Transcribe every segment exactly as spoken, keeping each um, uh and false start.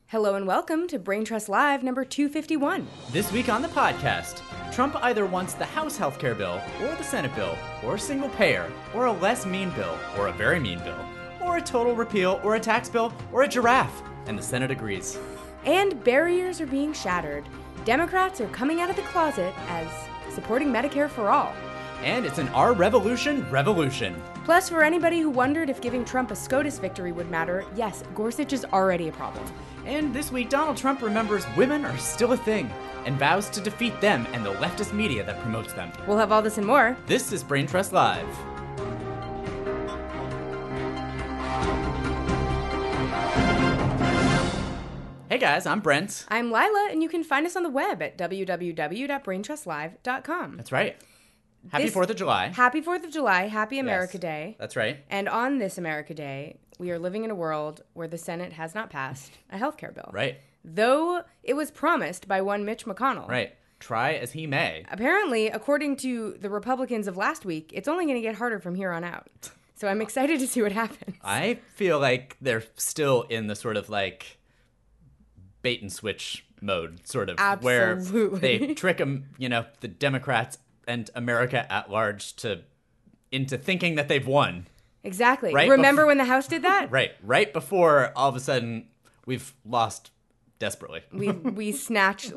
Hello and welcome to Brain Trust Live number two fifty-one. This week on the podcast, Trump either wants the House healthcare bill, or the Senate bill, or a single payer, or a less mean bill, or a very mean bill, or a total repeal, or a tax bill, or a giraffe. And the Senate agrees. And barriers are being shattered. Democrats are coming out of the closet as supporting Medicare for all. And it's an Our Revolution revolution. Plus, for anybody who wondered if giving Trump a SCOTUS victory would matter, yes, Gorsuch is already a problem. And this week, Donald Trump remembers women are still a thing and vows to defeat them and the leftist media that promotes them. We'll have all this and more. This is Brain Trust Live. Hey guys, I'm Brent. I'm Lila, and you can find us on the web at w w w dot brain trust live dot com. That's right. Happy This- fourth of July. Happy fourth of July. Happy America Yes, Day. That's right. And on this America Day, we are living in a world where the Senate has not passed a health care bill. Right. Though it was promised by one Mitch McConnell. Right. Try as he may. Apparently, according to the Republicans of last week, it's only going to get harder from here on out. So I'm excited to see what happens. I feel like they're still in the sort of like bait and switch mode, sort of, Absolutely. where they trick them, you know, the Democrats and America at large to into thinking that they've won. Exactly. Right Remember bef- when the House did that? Right. Right before all of a sudden we've lost desperately. We we snatch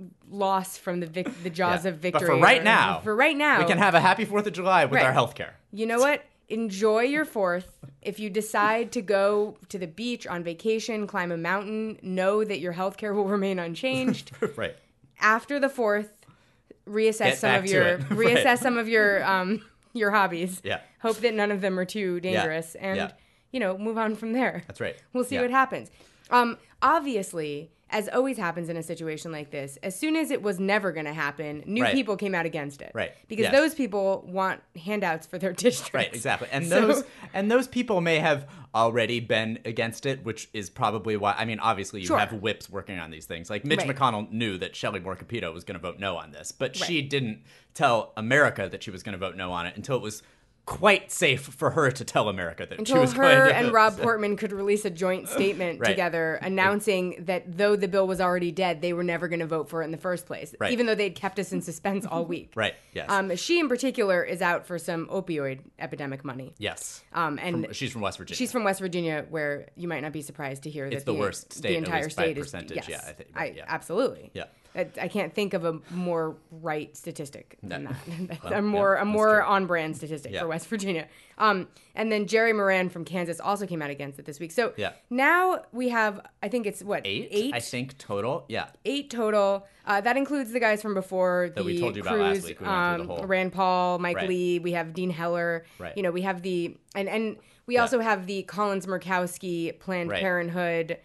loss from the vic- the jaws Yeah. of victory. But for right Or- now, for right now, we can have a happy fourth of July with Right. our health care. You know what? Enjoy your fourth. If you decide to go to the beach on vacation, climb a mountain, know that your health care will remain unchanged. Right. After the fourth, reassess Get some back of to your it. reassess Right. some of your um your hobbies. Yeah. Hope that none of them are too dangerous, and Yeah. you know, move on from there. That's right. We'll see Yeah. what happens. Um, obviously, as always happens in a situation like this, as soon as it was never going to happen, new Right. people came out against it. Right. Because Yes. those people want handouts for their districts. Right, exactly. And So- those and those people may have already been against it, which is probably why. I mean, obviously, you Sure. have whips working on these things. Like Mitch Right. McConnell knew that Shelley Moore Capito was going to vote no on this, but she Right. didn't tell America that she was going to vote no on it until it was quite safe for her to tell America that she Until was her going to. and Rob Portman could release a joint statement Right. together announcing that though the bill was already dead, they were never going to vote for it in the first place, Right. even though they'd kept us in suspense all week. Right. Yes. Um, she in particular is out for some opioid epidemic money. yes. Um, and From- she's from West Virginia. she's from West Virginia, where you might not be surprised to hear that It's the worst state, the at entire least by state is percentage, yes, yeah, I think, I, yeah. absolutely. Yeah. I, I can't think of a more right statistic than No. that. That's Well, a more yeah, a that's more true. on brand statistic Yeah. for West Virginia. Um, and then Jerry Moran from Kansas also came out against it this week. So Yeah. now we have, I think it's what eight, eight, I think total. Yeah. eight total. Uh, that includes the guys from before, That the we told you about Cruz, last week. We went through um, the whole- Rand Paul, Mike Right. Lee. We have Dean Heller. Right. You know, we have the and and we Yeah. also have the Collins Murkowski Planned Right. Parenthood.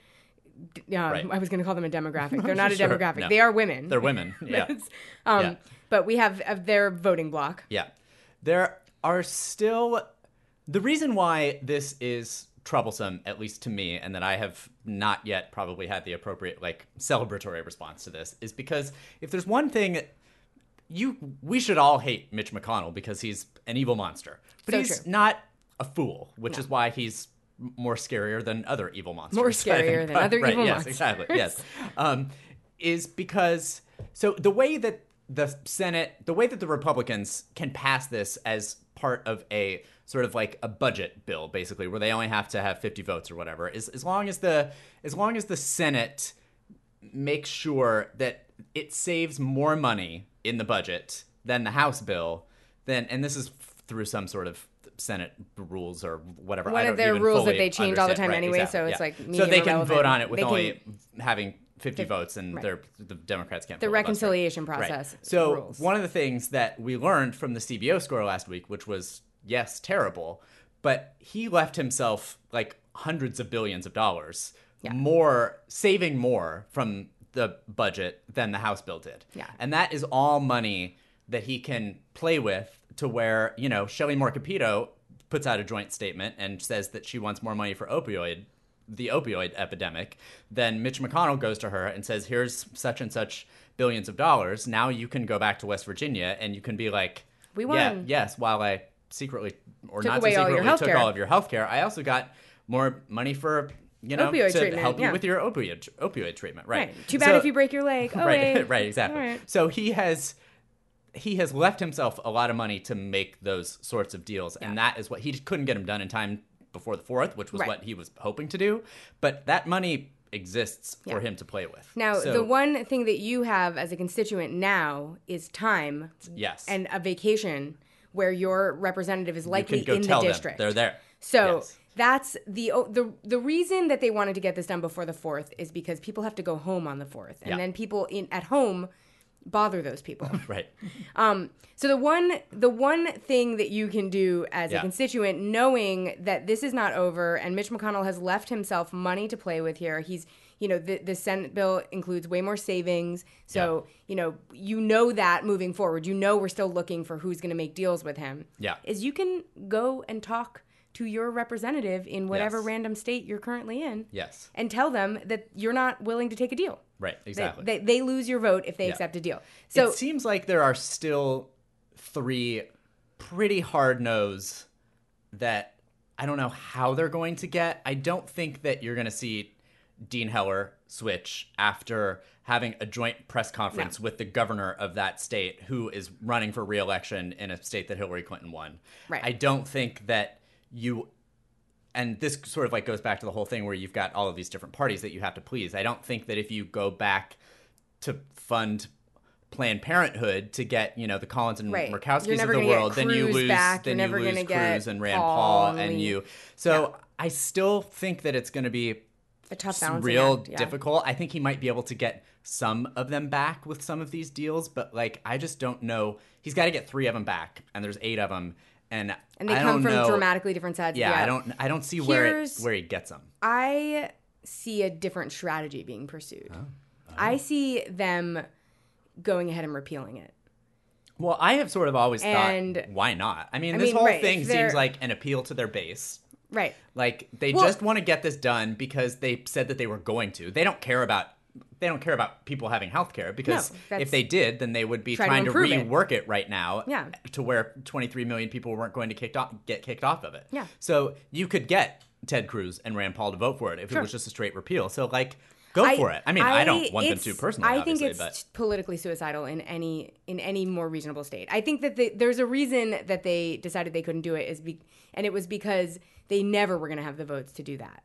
d- Um, Right. I was going to call them a demographic. They're not a Sure. demographic. No. They are women. They're women. Yeah. um, Yeah. But we have uh, their voting block. Yeah. There are still. The reason why this is troublesome, at least to me, and that I have not yet probably had the appropriate, like, celebratory response to this, is because if there's one thing. You, we should all hate Mitch McConnell because he's an evil monster. But So he's true. not a fool, which is why he's m- more scarier than other evil monsters. More I think. scarier than But- other right, evil yes, monsters. Exactly. Yes. Um, is because so the way that the Senate, the way that the Republicans can pass this as part of a sort of like a budget bill, basically, where they only have to have fifty votes or whatever, is as long as the as long as the Senate makes sure that it saves more money in the budget than the House bill, then and this is f- through some sort of Senate rules or whatever. One I of don't their even rules that fully they change all the understand. time Right, anyway, exactly, so it's yeah. like so medium they can irrelevant. vote on it with They can- only having fifty Fif- votes, and right. they're, the Democrats can't. The filibuster. reconciliation Right. process So rules. one of the things that we learned from the C B O score last week, which was yes, terrible, but he left himself like hundreds of billions of dollars Yeah. more, saving more from the budget than the House bill did. Yeah. And that is all money that he can play with to where, you know, Shelley Moore Capito puts out a joint statement and says that she wants more money for opioid, the opioid epidemic. Then Mitch McConnell goes to her and says, here's such and such billions of dollars. Now you can go back to West Virginia and you can be like, We yeah, won. yes, while I secretly or Took not so away all your secretly took healthcare. all of your health care, I also got more money for you know, Opioid to treatment, help you yeah. with your opioid opioid treatment, right? Right. Too bad So- if you break your leg. Oh, right, wait. right, exactly. All right. So he has he has left himself a lot of money to make those sorts of deals, and that is what he couldn't get them done in time before the fourth, which was Right. what he was hoping to do. But that money exists Yeah. for him to play with. Now, So- the one thing that you have as a constituent now is time yes, and a vacation where your representative is you likely can go in tell the them district. they're there. So Yes. that's the o- the the reason that they wanted to get this done before the fourth is because people have to go home on the fourth, and Yeah. then people in at home bother those people. right. Um, so the one the one thing that you can do as a Yeah. constituent, knowing that this is not over, and Mitch McConnell has left himself money to play with here. He's you know the the Senate bill includes way more savings, so you know you know that moving forward, you know we're still looking for who's going to make deals with him. Yeah. Is you can go and talk to your representative in whatever Yes. random state you're currently in, Yes. and tell them that you're not willing to take a deal. Right. They- Exactly. They, they lose your vote if they Yeah. accept a deal. So it seems like there are still three pretty hard no's that I don't know how they're going to get. I don't think that you're going to see Dean Heller switch after having a joint press conference No. with the governor of that state who is running for re-election in a state that Hillary Clinton won. Right. I don't think that you and this sort of like goes back to the whole thing where you've got all of these different parties that you have to please. I don't think that if you go back to fund Planned Parenthood to get, you know, the Collins and Right. Murkowskis You're of never the gonna get world, then you Cruz lose back. then You're you never lose gonna get Cruz and Rand Paul Paul and and Lee. you. So I still think that it's going to be a tough s- balancing real act, yeah. difficult. I think he might be able to get some of them back with some of these deals, but like I just don't know. He's got to get three of them back, and there's eight of them, and And they I come don't from know. dramatically different sides. Yeah, of the I aisle. don't. I don't see where it, Here's- where he gets them. I see a different strategy being pursued. I see them going ahead and repealing it. Well, I have sort of always And- thought, why not? I mean, I this mean, whole right, thing if seems they're- like an appeal to their base. Right. Like they Well- just want to get this done because they said that they were going to. They don't care about they don't care about people having health care because No, that's- if they did, then they would be Try to trying to, improve it. rework it. right now Yeah. to where twenty-three million people weren't going to kicked off, get kicked off of it. Yeah. So you could get Ted Cruz and Rand Paul to vote for it if Sure. it was just a straight repeal. So like go for it. I mean, I, don't want them it's- to personally, I obviously, think it's but politically suicidal in any in any more reasonable state. I think that the, there's a reason that they decided they couldn't do it is be, and it was because they never were going to have the votes to do that.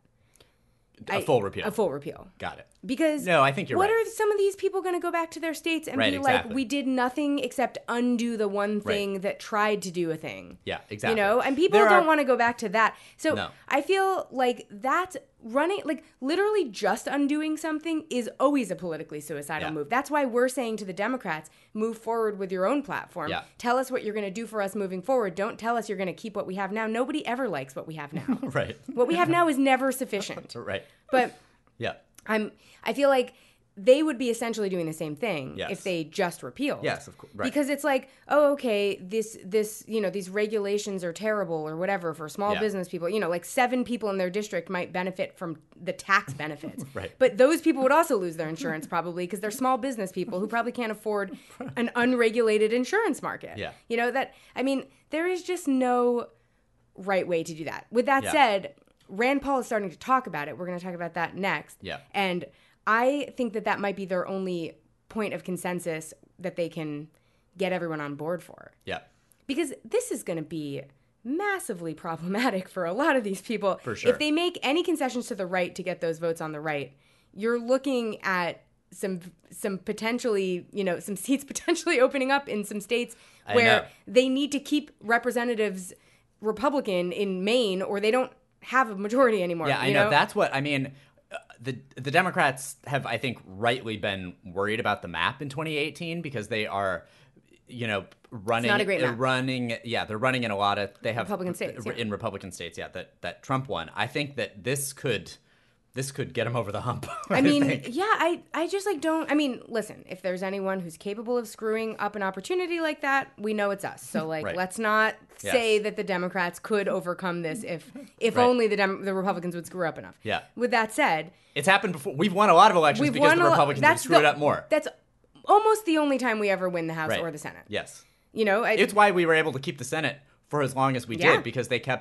a I- full repeal. A full repeal. Got it. Because No, I think you're what right. are some of these people going to go back to their states and Right, be exactly. like, we did nothing except undo the one thing Right. that tried to do a thing. Yeah, exactly. You know, and people There don't are- want to go back to that. So No. I feel like that's running, like literally just undoing something is always a politically suicidal Yeah. move. That's why we're saying to the Democrats, move forward with your own platform. Yeah. Tell us what you're going to do for us moving forward. Don't tell us you're going to keep what we have now. Nobody ever likes what we have now. Right. What we have now is never sufficient. Right. But Yeah. I'm I feel like they would be essentially doing the same thing Yes. if they just repealed. Yes, of course. Right. Because it's like, oh, okay, this this you know these regulations are terrible or whatever for small Yeah. business people. You know, like seven people in their district might benefit from the tax benefits. Right. But those people would also lose their insurance probably because they're small business people who probably can't afford an unregulated insurance market. Yeah. You know that I mean there is just no right way to do that. With that Yeah. said, Rand Paul is starting to talk about it. We're going to talk about that next. Yeah. And I think that that might be their only point of consensus that they can get everyone on board for. Yeah. Because this is going to be massively problematic for a lot of these people. For sure. If they make any concessions to the right to get those votes on the right, you're looking at some some potentially, you know, some seats potentially opening up in some states I where know. they need to keep representatives Republican in Maine or they don't have a majority anymore. Yeah, I you know. know. That's what I mean. uh, The the Democrats have, I think, rightly been worried about the map in twenty eighteen because they are, you know, running. not a great they're map. running. Yeah, they're runing in a lot of. They have Republican states, yeah. in Republican states. Yeah, that that Trump won. I think that this could. This could get him over the hump. I mean, think. yeah, I, I just like don't. I mean, listen, if there's anyone who's capable of screwing up an opportunity like that, we know it's us. So like, Right. let's not Yes. say that the Democrats could overcome this if if Right. only the Dem- the Republicans would screw up enough. Yeah. With that said, It's happened before. We've won a lot of elections we've because won the a lo- Republicans have that's screwed the- up more. That's almost the only time we ever win the House Right. or the Senate. Yes. You know, I, It's why we were able to keep the Senate for as long as we Yeah. did because they kept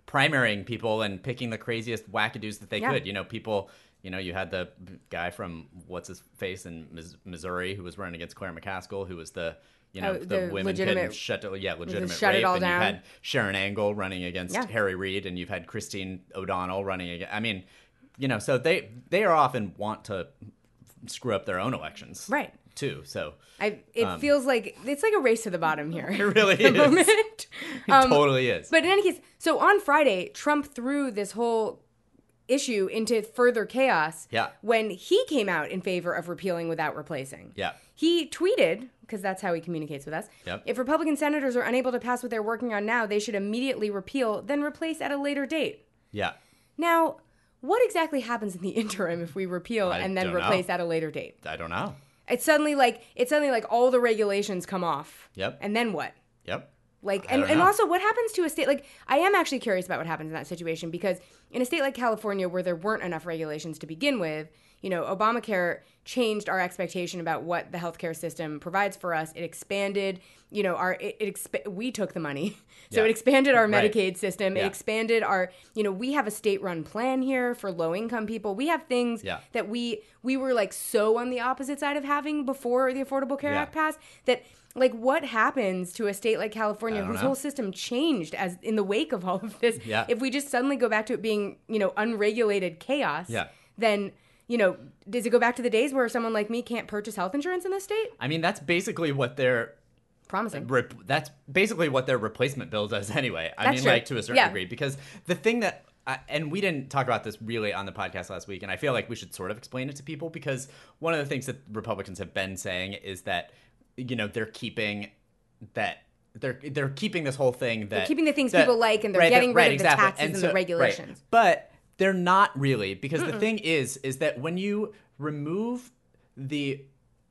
primarying people and picking the craziest wackadoos that they Yeah. could. You know, people, you know, you had the guy from what's his face in Mis- Missouri who was running against Claire McCaskill, who was the, you know, Oh, the, the women legitimate- couldn't shut, yeah, legitimate shut it rape. all and down. you've had Sharon Angle running against Yeah. Harry Reid, and you've had Christine O'Donnell running against, I mean, you know, so they, they are often want to screw up their own elections. Right. Too. So I, it feels like it's like a race to the bottom here. it really the is. moment. It Um, totally is. But in any case, so on Friday, Trump threw this whole issue into further chaos Yeah. when he came out in favor of repealing without replacing. Yeah. He tweeted, because that's how he communicates with us, Yep. if Republican senators are unable to pass what they're working on now, they should immediately repeal, then replace at a later date. Yeah. Now, what exactly happens in the interim if we repeal I and then don't know. replace at a later date? I don't know. It's suddenly like it's suddenly like all the regulations come off. Yep. And then what? Yep. Like, I and, don't and know. also what happens to a state, like, I am actually curious about what happens in that situation because in a state like California where there weren't enough regulations to begin with, you know, Obamacare changed our expectation about what the healthcare system provides for us. It expanded, you know, our, it, it exp- we took the money. So Yeah. it expanded our Right. Medicaid system. It Yeah. expanded our, you know, we have a state run plan here for low income people. We have things Yeah. that we, we were like so on the opposite side of having before the Affordable Care Yeah. Act passed that like what happens to a state like California I don't whose know. whole system changed as in the wake of all of this? Yeah. If we just suddenly go back to it being, you know, unregulated chaos, Yeah. then, you know, does it go back to the days where someone like me can't purchase health insurance in this state? I mean, that's basically what their Promising. Rep- that's basically what their replacement bill does anyway. I That's mean, true. like to a certain Yeah. degree, because the thing that, I, and we didn't talk about this really on the podcast last week, and I feel like we should sort of explain it to people because one of the things that Republicans have been saying is that, you know, they're keeping that. They're they're keeping this whole thing that They're keeping the things that- people like and they're right, getting that- rid right, of the exactly. taxes and, so- the right. regulations. But they're not really, because the thing is, is that when you remove the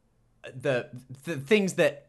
the the things that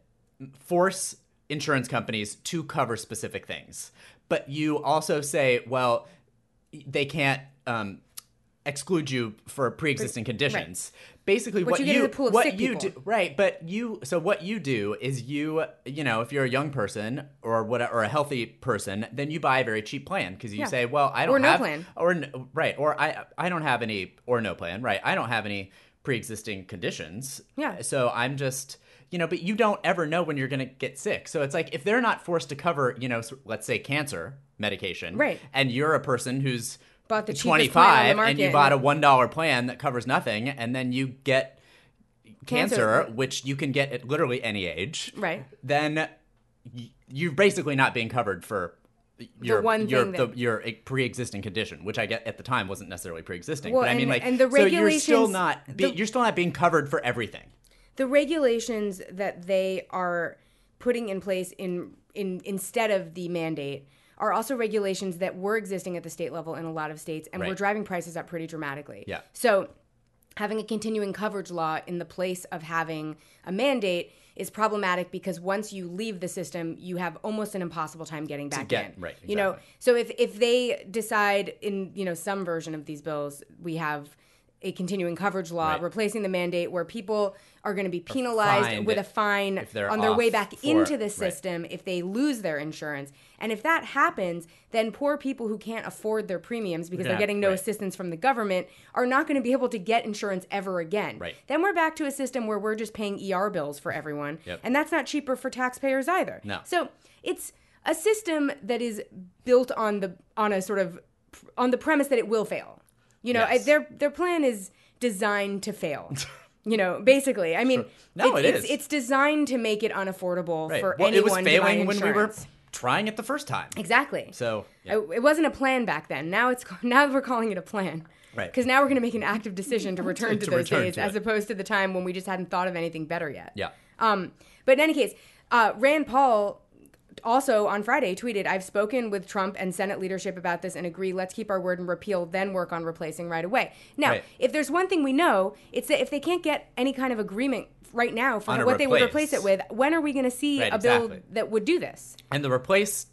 force insurance companies to cover specific things, but you also say, well, they can't um, exclude you for pre-existing conditions. Basically, What what, you get is you a pool of what sick you people. do, right? But you, so what you do is you, you know, if you're a young person or what, or a healthy person, then you buy a very cheap plan because you Yeah. say, well, I don't Or no have plan. or n- right, or I I don't have any or no plan, right? I don't have any pre-existing conditions. Yeah. So I'm just, you know, but you don't ever know when you're going to get sick. So it's like if they're not forced to cover, you know, s- let's say cancer medication, Right. and you're a person who's Bought the cheapest plan on the twenty-five market and you and- bought a one dollar plan that covers nothing, and then you get cancer, Cancer. which you can get at literally any age, Right. then y- you're basically not being covered for your one your thing that- the, your pre-existing condition, which I get at the time wasn't necessarily pre-existing. Well, but I mean, and- like, and the so you're still regulations- not be, the- you're still not being covered for everything. The regulations that they are putting in place in in instead of the mandate are also regulations that were existing at the state level in a lot of states and were Right. driving prices up pretty dramatically. Yeah. So having a continuing coverage law in the place of having a mandate is problematic because once you leave the system, you have almost an impossible time getting back get- in. right, You know, exactly. so if if they decide in, you know, some version of these bills, we have a continuing coverage law Right. replacing the mandate where people are going to be penalized fined with a fine if they're on their way off back for- into the right. system if they lose their insurance. And if that happens, then poor people who can't afford their premiums because they're Yeah, getting no right. assistance from the government are not going to be able to get insurance ever again. Right. Then we're back to a system where we're just paying E R bills for everyone. Yep. And that's not cheaper for taxpayers either. No. So it's a system that is built on the on a sort of on the premise that it will fail. You know, Yes. I, their their plan is designed to fail. You know, basically. I mean, No, it's, it it's, is. it's designed to make it unaffordable Right. for well, anyone it was to buy failing when we were insurance. trying it the first time. Exactly. So yeah. It, it wasn't a plan back then. Now it's now we're calling it a plan. Right. Because now we're going to make an active decision to return to, To those return days, to as it. opposed to the time when we just hadn't thought of anything better yet. Yeah. Um, but in any case, uh, Rand Paul also on Friday tweeted, "I've spoken with Trump and Senate leadership about this and agree. Let's keep our word and repeal, then work on replacing right away." Now, Right. if there's one thing we know, it's that if they can't get any kind of agreement right now for On a what they would replace. replace it with, when are we going to see Right, a bill exactly. that would do this? And the replace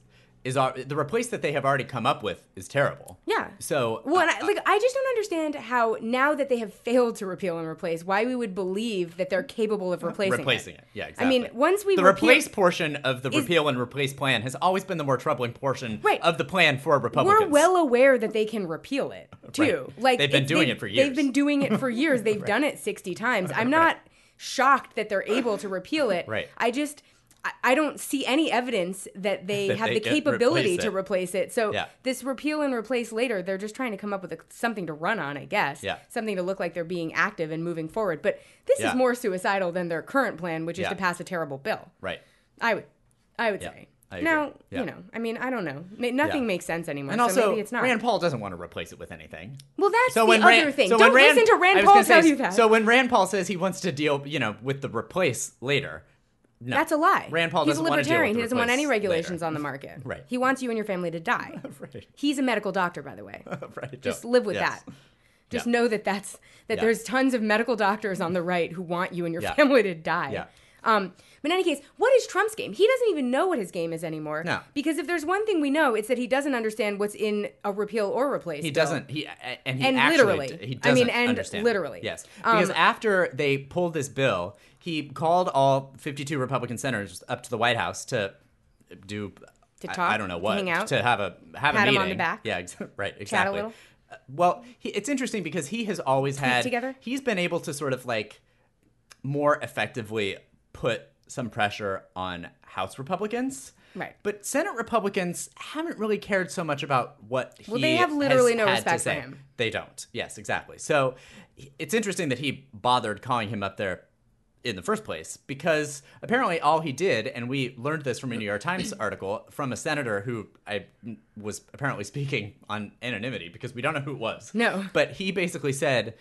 is our, the replace that they have already come up with is terrible. Yeah. So well, uh, and I, like I just don't understand how now that they have failed to repeal and replace, why we would believe that they're capable of replacing, replacing it. it. Yeah, exactly. I mean, once we the repeal, replace portion of the is, repeal and replace plan has always been the more troubling portion right. of the plan for Republicans. We're well aware that they can repeal it too. Right. Like they've been doing they've, it for years. They've been doing it for years. They've right. done it sixty times. I'm not right. shocked that they're able to repeal it. Right. I just. I don't see any evidence that they that have they the capability replace to replace it. So yeah. this repeal and replace later, they're just trying to come up with a, something to run on, I guess. Yeah. Something to look like they're being active and moving forward. But this yeah. is more suicidal than their current plan, which is yeah. to pass a terrible bill. Right. I would, I would yeah. say. I now, yeah. you know, I mean, I don't know. Nothing yeah. makes sense anymore. And so also, maybe it's not. Rand Paul doesn't want to replace it with anything. Well, that's so the when other Rand, thing. So Don't Rand, listen to Rand Paul tell you that. So when Rand Paul says he wants to deal, you know, with the replace later. No. That's a lie. Rand Paul He's doesn't a libertarian. want to deal with He doesn't want any regulations later. on the market. Right. He wants you and your family to die. right. He's a medical doctor, by the way. right. Just live with yes. that. Just yeah. know that that's that yeah. there's tons of medical doctors on the right who want you and your yeah. family to die. Yeah. Um, but in any case, what is Trump's game? He doesn't even know what his game is anymore. No. Because if there's one thing we know, it's that he doesn't understand what's in a repeal or replace. He bill. doesn't. He and he and actually literally, he doesn't I mean, and understand. literally, yes. Because um, after they pulled this bill, he called all fifty-two Republican senators up to the White House to do. To talk. I, I don't know what. To hang out. To have a have Pat a meeting. him on the back. Yeah. Ex- right. Exactly. Chat a little. Uh, well, he, it's interesting because he has always Speak had. together. He's been able to sort of like more effectively put some pressure on House Republicans. Right. But Senate Republicans haven't really cared so much about what he Well, they have literally has no had respect to say. for him. They don't. Yes, exactly. So it's interesting that he bothered calling him up there in the first place because apparently all he did, and we learned this from a New York Times article from a senator who I was apparently speaking on anonymity because we don't know who it was. No. But he basically said,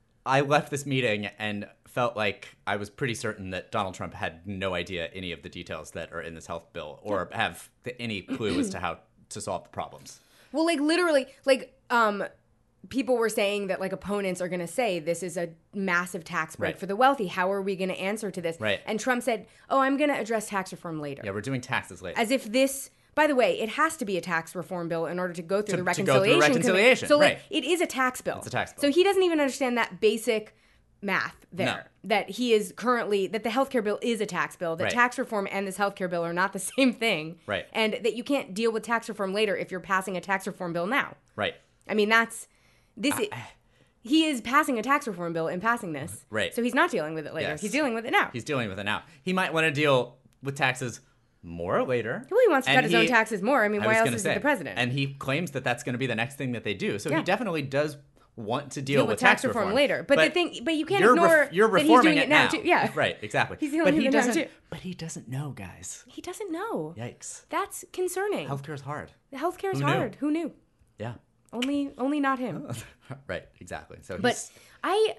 I left this meeting and felt like I was pretty certain that Donald Trump had no idea any of the details that are in this health bill or have the, any clue as to how to solve the problems. Well, like literally, like um, people were saying that like opponents are going to say this is a massive tax break Right. for the wealthy. How are we going to answer to this? Right. And Trump said, "Oh, I'm going to address tax reform later." Yeah, we're doing taxes later. As if this. By the way, it has to be a tax reform bill in order to go through To- the to go through reconciliation. reconciliation, committee. So like, right. it is a tax bill. It's a tax bill. So he doesn't even understand that basic math there. No. That he is currently that the healthcare bill is a tax bill. That Right. tax reform and this healthcare bill are not the same thing. Right. And that you can't deal with tax reform later if you're passing a tax reform bill now. Right. I mean, that's this. I, he is passing a tax reform bill and passing this. Right. So he's not dealing with it later. Yes. He's dealing with it now. He's dealing with it now. He might want to deal with taxes more later. Well, he wants to And cut his he- own taxes more. I mean, I why was else gonna is say, he the president? And he claims that that's going to be the next thing that they do. So Yeah. he definitely does want to deal, deal with tax, reform, later. But, the thing, but you can't you're ignore ref- you're that he's reforming doing it now, now too. Yeah, right, exactly. He's dealing but he with it now, doesn't. too. But he doesn't know, guys. He doesn't know. Yikes! That's concerning. Healthcare is hard. Healthcare is Who knew? hard. Who knew? Yeah. Only, only not him. right. Exactly. So, But he's, I,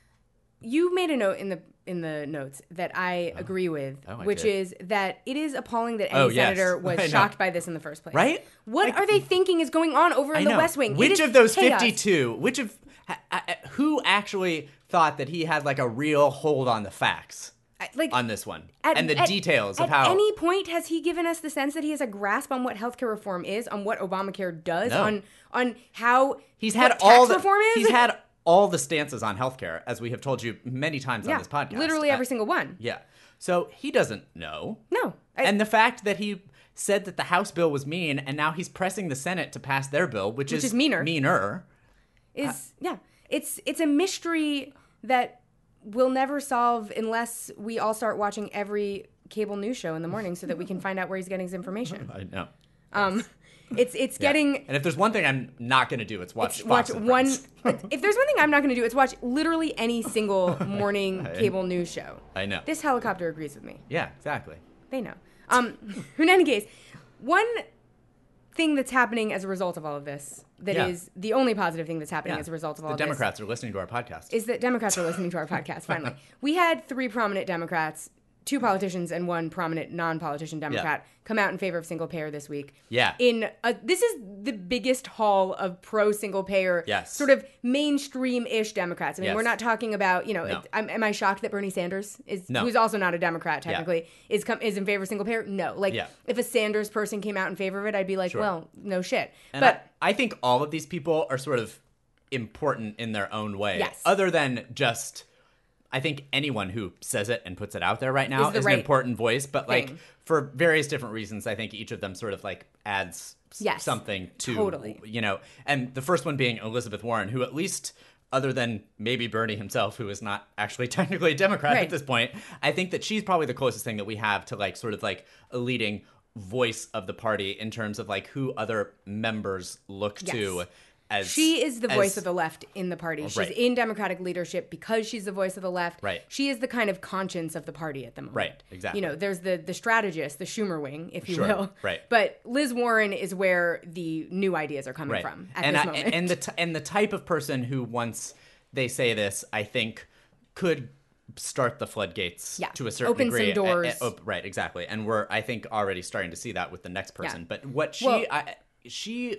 you made a note in the in the notes that I agree with, Oh, I which did. is that it is appalling that any Oh, yes. senator was I know. shocked by this in the first place. Right? What Like- are they thinking is going on over in I the know. West Wing? It Which is of those chaos. fifty-two? Which of ha- ha- who actually thought that he had like a real hold on the facts I- Like on this one At- and the at- details of At how? any point has he given us the sense that he has a grasp on what healthcare reform is, on what Obamacare does, No. on on how He's what had tax all the reform is? he's had all the stances on healthcare, as we have told you many times yeah, on this podcast. literally every Uh, single one. Yeah. So he doesn't know. No, I- And the fact that he said that the House bill was mean, and now he's pressing the Senate to pass their bill, which, Which is meaner. Meaner. is yeah, it's it's a mystery that we'll never solve unless we all start watching every cable news show in the morning so that we can find out where he's getting his information. I know. Um, it's it's Yeah. getting. And if there's one thing I'm not going to do, it's watch It's Fox watch and one. Friends. If there's one thing I'm not going to do, it's watch literally any single morning cable news show. I know. This helicopter agrees with me. Yeah, exactly. They know. Um, in any case, one thing that's happening as a result of all of this, that Yeah. is the only positive thing that's happening Yeah. as a result of all The of Democrats are listening to our podcast. this, is that Democrats are listening to our podcast. Finally, we had three prominent Democrats two politicians and one prominent non-politician Democrat yeah. come out in favor of single payer this week. Yeah. In a, this is the biggest haul of pro single payer, yes. sort of mainstream-ish Democrats. I mean, yes. we're not talking about, you know, no. it, am, am I shocked that Bernie Sanders is, no. who's also not a Democrat technically, yeah. is com- is in favor of single payer? No. Like, yeah. if a Sanders person came out in favor of it, I'd be like, sure. well, no shit. And but I, I think all of these people are sort of important in their own way. Yes. Other than just... I think anyone who says it and puts it out there right now is, is right an important voice, but thing. like for various different reasons, I think each of them sort of like adds yes, something to, totally. you know, and the first one being Elizabeth Warren, who at least other than maybe Bernie himself, who is not actually technically a Democrat right. at this point, I think that she's probably the closest thing that we have to like sort of like a leading voice of the party in terms of like who other members look yes. to. As, she is the as, voice of the left in the party. She's right. in Democratic leadership because she's the voice of the left. Right. She is the kind of conscience of the party at the moment. Right, exactly. You know, there's the the strategist, the Schumer wing, if you sure. will. Right. But Liz Warren is where the new ideas are coming right. from at and this I, moment. And the t- and the type of person who, once they say this, I think could start the floodgates yeah. to a certain Open degree. some doors. A, a, a, right, exactly. And we're, I think, already starting to see that with the next person. Yeah. But what she, well, I, she...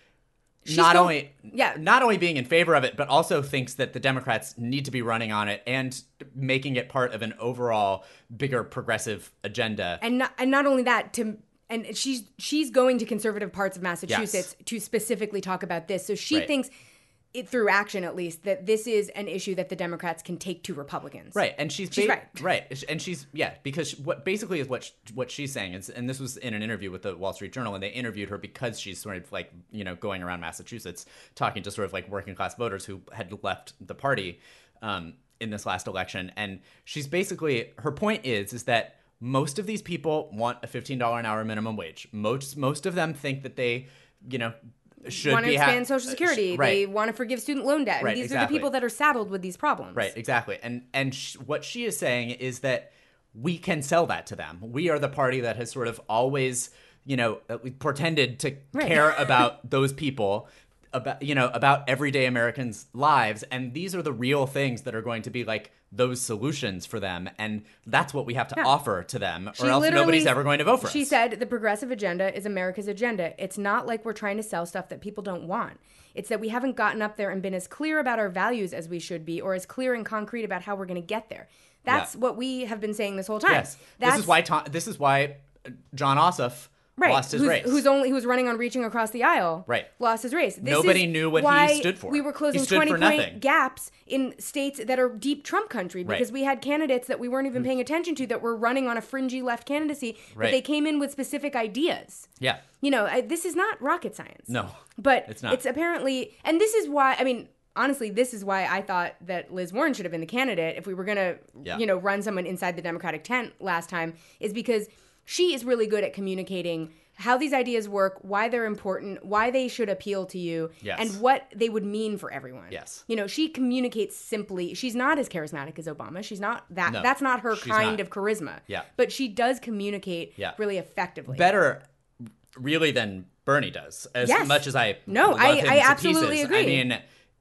She's not still, only yeah. not only being in favor of it, but also thinks that the Democrats need to be running on it and making it part of an overall bigger progressive agenda. And not, and not only that, to and she's she's going to conservative parts of Massachusetts yes. to specifically talk about this. So she right. thinks, it, through action at least, that this is an issue that the Democrats can take to Republicans. Right, and she's, she's ba- right. right, and she's yeah, because what basically is what she, what she's saying is, and this was in an interview with the Wall Street Journal, and they interviewed her because she's sort of like you know going around Massachusetts talking to sort of like working class voters who had left the party um, in this last election, and she's basically her point is is that most of these people want a fifteen dollars an hour minimum wage. Most most of them think that they you know. Should want to be expand ha- Social Security. Uh, right. They want to forgive student loan debt. I mean, Right, these exactly. are the people that are saddled with these problems. Right, exactly. And and sh- what she is saying is that we can sell that to them. We are the party that has sort of always, you know, pretended to right. care about those people, about you know, about everyday Americans' lives, and these are the real things that are going to be like those solutions for them, and that's what we have to yeah. offer to them, She or else nobody's ever going to vote for she us. She said the progressive agenda is America's agenda. It's not like we're trying to sell stuff that people don't want. It's that we haven't gotten up there and been as clear about our values as we should be, or as clear and concrete about how we're going to get there. That's yeah. what we have been saying this whole time. Yes, That's, this is why Tom, this is why John Ossoff right. lost his who's, race. Who's only who's running on reaching across the aisle. Right. Lost his race. This Nobody is knew what why he stood for. We were closing He stood twenty for point nothing. gaps in states that are deep Trump country because Right. we had candidates that we weren't even paying attention to that were running on a fringy left candidacy. Right. But they came in with specific ideas. Yeah. You know, I, this is not rocket science. No. But It's not. It's apparently, and this is why, I mean, honestly, this is why I thought that Liz Warren should have been the candidate if we were going to, Yeah. you know, run someone inside the Democratic tent last time, is because she is really good at communicating how these ideas work, why they're important, why they should appeal to you, Yes. and what they would mean for everyone. Yes. You know, she communicates simply. She's not as charismatic as Obama. She's not that. No, that's not her she's kind not. of charisma. Yeah. But she does communicate Yeah. really effectively. Better, really, than Bernie does. As Yes. much as I No, love I- him I to absolutely pieces, agree. I mean,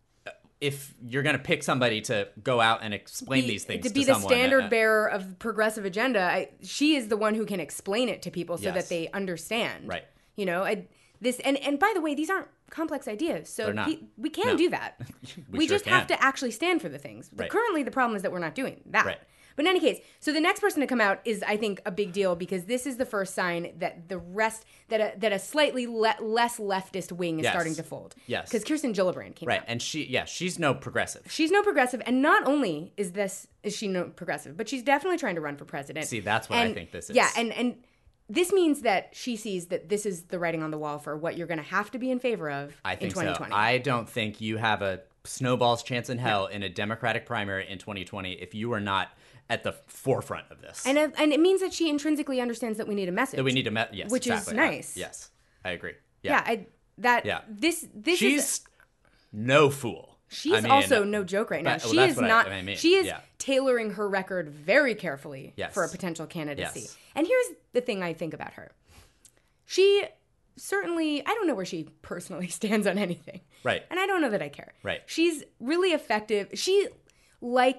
if you're going to pick somebody to go out and explain be- these things to to, be the someone, standard uh, bearer of progressive agenda, I, she is the one who can explain it to people so Yes. that they understand. Right. You know, I, this and and by the way, these aren't complex ideas, so They're not. pe- we can No. do that. We we sure just have can. to actually stand for the things. The- Right. Currently, the problem is that we're not doing that. Right. But in any case, so the next person to come out is, I think, a big deal because this is the first sign that the rest that a, that a slightly le- less leftist wing is Yes. starting to fold. Yes. Because Kirsten Gillibrand came right, out. and she, yeah, she's no progressive. She's no progressive, and not only is this is she no progressive, but she's definitely trying to run for president. See, that's what I And- think this is. Yeah, and and this means that she sees that this is the writing on the wall for what you're going to have to be in favor of I in think twenty so. twenty. I don't think you have a snowball's chance in hell in a Democratic primary in twenty twenty if you are not at the forefront of this. and it- and it means that she intrinsically understands that we need a message. that we need to, me- yes, which is exactly. nice. I- yes, I agree. Yeah, I that Yeah. this this she's is no fool. she's I mean, also no joke right now. but- well, she that's is what I- not. I mean, she is yeah. tailoring her record very carefully Yes. for a potential candidacy. Yes. And here's the thing I think about her. She certainly, I don't know where she personally stands on anything. Right. And I don't know that I care. Right. She's really effective. She, like,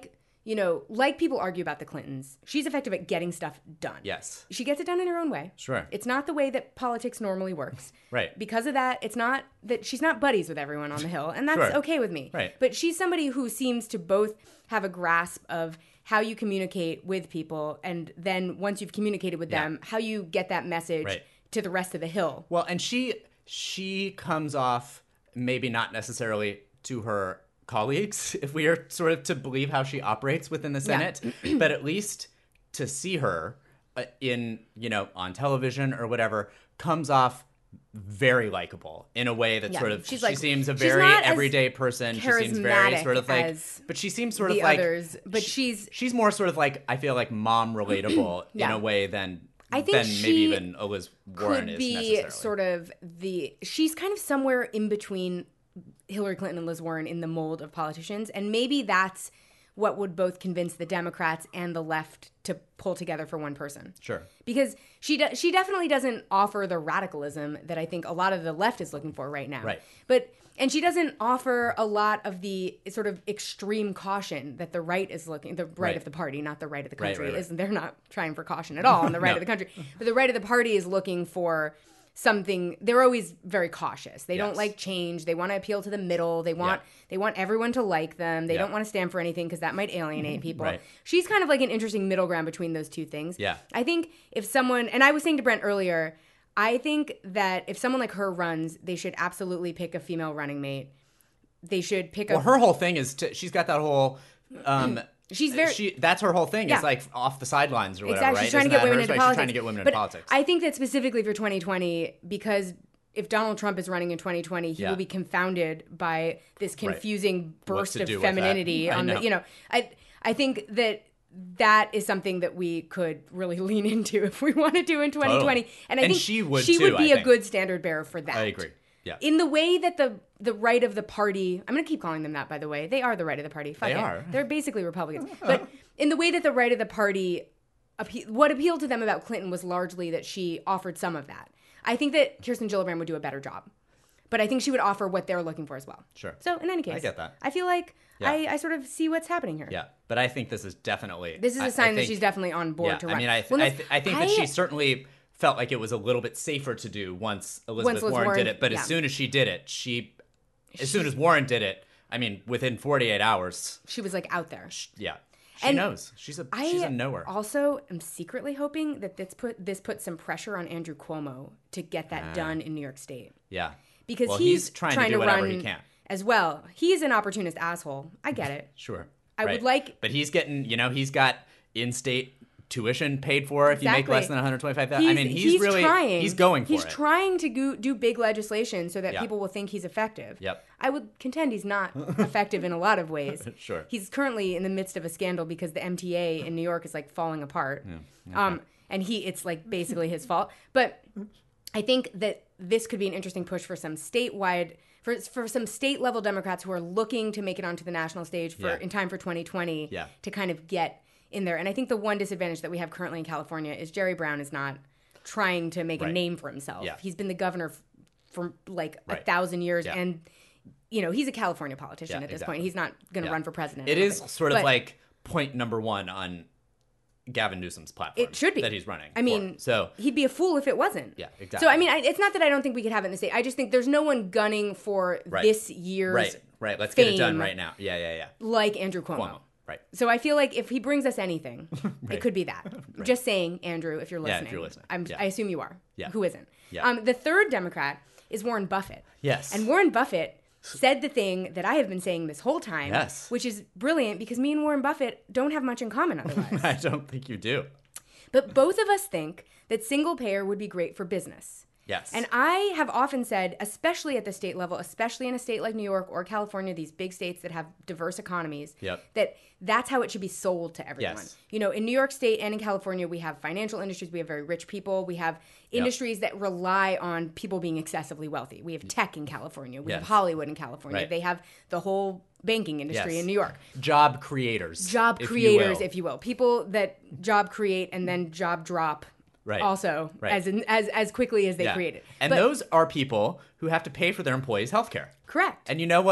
you know, like people argue about the Clintons, she's effective at getting stuff done. Yes. She gets it done in her own way. Sure. It's not the way that politics normally works. Right. Because of that, it's not that she's not buddies with everyone on the Hill, and that's Sure. okay with me. Right. But she's somebody who seems to both have a grasp of how you communicate with people, and then once you've communicated with Yeah. them, how you get that message Right. to the rest of the Hill. Well, and she she comes off maybe not necessarily to her colleagues, if we are sort of to believe how she operates within the Senate, but at least to see her uh, in, you know, on television or whatever, comes off very likable in a way that Yeah, sort of she's she like- seems a she's very not as everyday person. She seems very charismatic sort of like, as but she seems sort of the like others, but she- she's- she's more sort of like, I feel like mom relatable in Yeah. a way than I think than maybe she even Elizabeth Warren could is be necessarily. sort of the she's kind of somewhere in between Hillary Clinton and Liz Warren in the mold of politicians, and maybe that's what would both convince the Democrats and the left to pull together for one person. Sure. Because she de- she definitely doesn't offer the radicalism that I think a lot of the left is looking for right now. Right. But and she doesn't offer a lot of the sort of extreme caution that the right is looking the right, Right. of the party, not the right of the Right, country. right, right. Isn't they're not trying for caution at all on the right No. of the country. But the right of the party is looking for something. They're always very cautious. They don't Yes. like change. They want to appeal to the middle. They want Yeah. they want everyone to like them. They Yeah. don't want to stand for anything because that might alienate people. Right. She's kind of like an interesting middle ground between those two things. Yeah. I think if someone, and I was saying to Brent earlier, I think that if someone like her runs, they should absolutely pick a female running mate. They should pick a Well, her whole thing is to, she's got that whole. Um, She's very- She that's her whole thing. Yeah. It's like off the sidelines or whatever. exactly. Right? She's trying Isn't to get that women hers? into Right? politics. She's trying to get women but into politics. I think that specifically for twenty twenty, because if Donald Trump is running in twenty twenty, he Yeah. will be confounded by this confusing What burst to of do with that. femininity I on know. the. You know, I I think that. That is something that we could really lean into if we wanted to in twenty twenty, Totally. and I And think she would she too, would be I a think. good standard bearer for that. I agree. Yeah. In the way that the the right of the party, I'm going to keep calling them that, by the way. They are the right of the party. Fuck They it. are. They're basically Republicans. But in the way that the right of the party, appe- what appealed to them about Clinton was largely that she offered some of that. I think that Kirsten Gillibrand would do a better job. But I think she would offer what they're looking for as well. Sure. So in any case, I get that. I feel like Yeah. I, I sort of see what's happening here. Yeah, but I think this is definitely. This is I- a sign I that think- she's definitely on board Yeah, to run. I mean, I, th- Well, I, no, th- I think that she certainly felt like it was a little bit safer to do once Elizabeth Liz Warren, Warren- did it. But yeah. as soon as she did it, she, as soon as Warren did it, I mean, within forty-eight hours, she was like out there. yeah, she And knows. She's a I she's a knower. also am secretly hoping that this put this puts some pressure on Andrew Cuomo to get that done in New York State. Yeah, Because well, he's, he's trying, to do whatever run he can. as well. He's an opportunist asshole. I get it. Sure, I would right. like- but he's getting, you know, he's got in-state tuition paid for if you make Exactly. less than one hundred twenty-five thousand. I mean, he's, really trying. he's going for he's it. trying to go, do big legislation so that Yeah. people will think he's effective. Yep. I would contend he's not effective in a lot of ways. Sure. He's currently in the midst of a scandal because the M T A in New York is like falling apart. Um, and he it's like basically his fault. But I think that this could be an interesting push for some statewide for for some state level Democrats who are looking to make it onto the national stage for Yeah. in time for twenty twenty Yeah. to kind of get in there. And I think the one disadvantage that we have currently in California is Jerry Brown is not trying to make a Right. name for himself. Yeah. He's been the governor f- for like a Right. thousand years Yeah. and you know, he's a California politician Yeah, at this exactly. point. He's not going to Yeah. run for president. It I don't is think. sort of But like point number one on Gavin Newsom's platform. it should be that he's running. I mean, for. so he'd be a fool if it wasn't. Yeah, So exactly. I mean, I, it's not that I don't think we could have it in the state. I just think there's no one gunning for Right. this year's right, right. Let's get it done fame right now. Yeah, yeah, yeah. like Andrew Cuomo. Cuomo. Right. So I feel like if he brings us anything, Right. it could be that. Just saying, Andrew, if you're Yeah, if listening. you're listening. I'm, Yeah. I assume you are. Yeah. Who isn't? Yeah. Um, the third Democrat is Warren Buffett. Yes. And Warren Buffett said the thing that I have been saying this whole time, Yes. which is brilliant because me and Warren Buffett don't have much in common otherwise. I don't think you do. But both of us think that single payer would be great for business. Yes. And I have often said, especially at the state level, especially in a state like New York or California, these big states that have diverse economies, Yep. that that's how it should be sold to everyone. Yes. You know, in New York State and in California, we have financial industries, we have very rich people, we have industries that rely on people being excessively wealthy. We have tech in California, we have Yes. Hollywood in California, Right. they have the whole banking industry Yes. in New York. Job creators. Job if creators, you will. if you will. People that job create and then job drop Right. also Right. as in, as as quickly as they Yeah. create it. And But- those are people who have to pay for their employees' health care. correct. And you know what?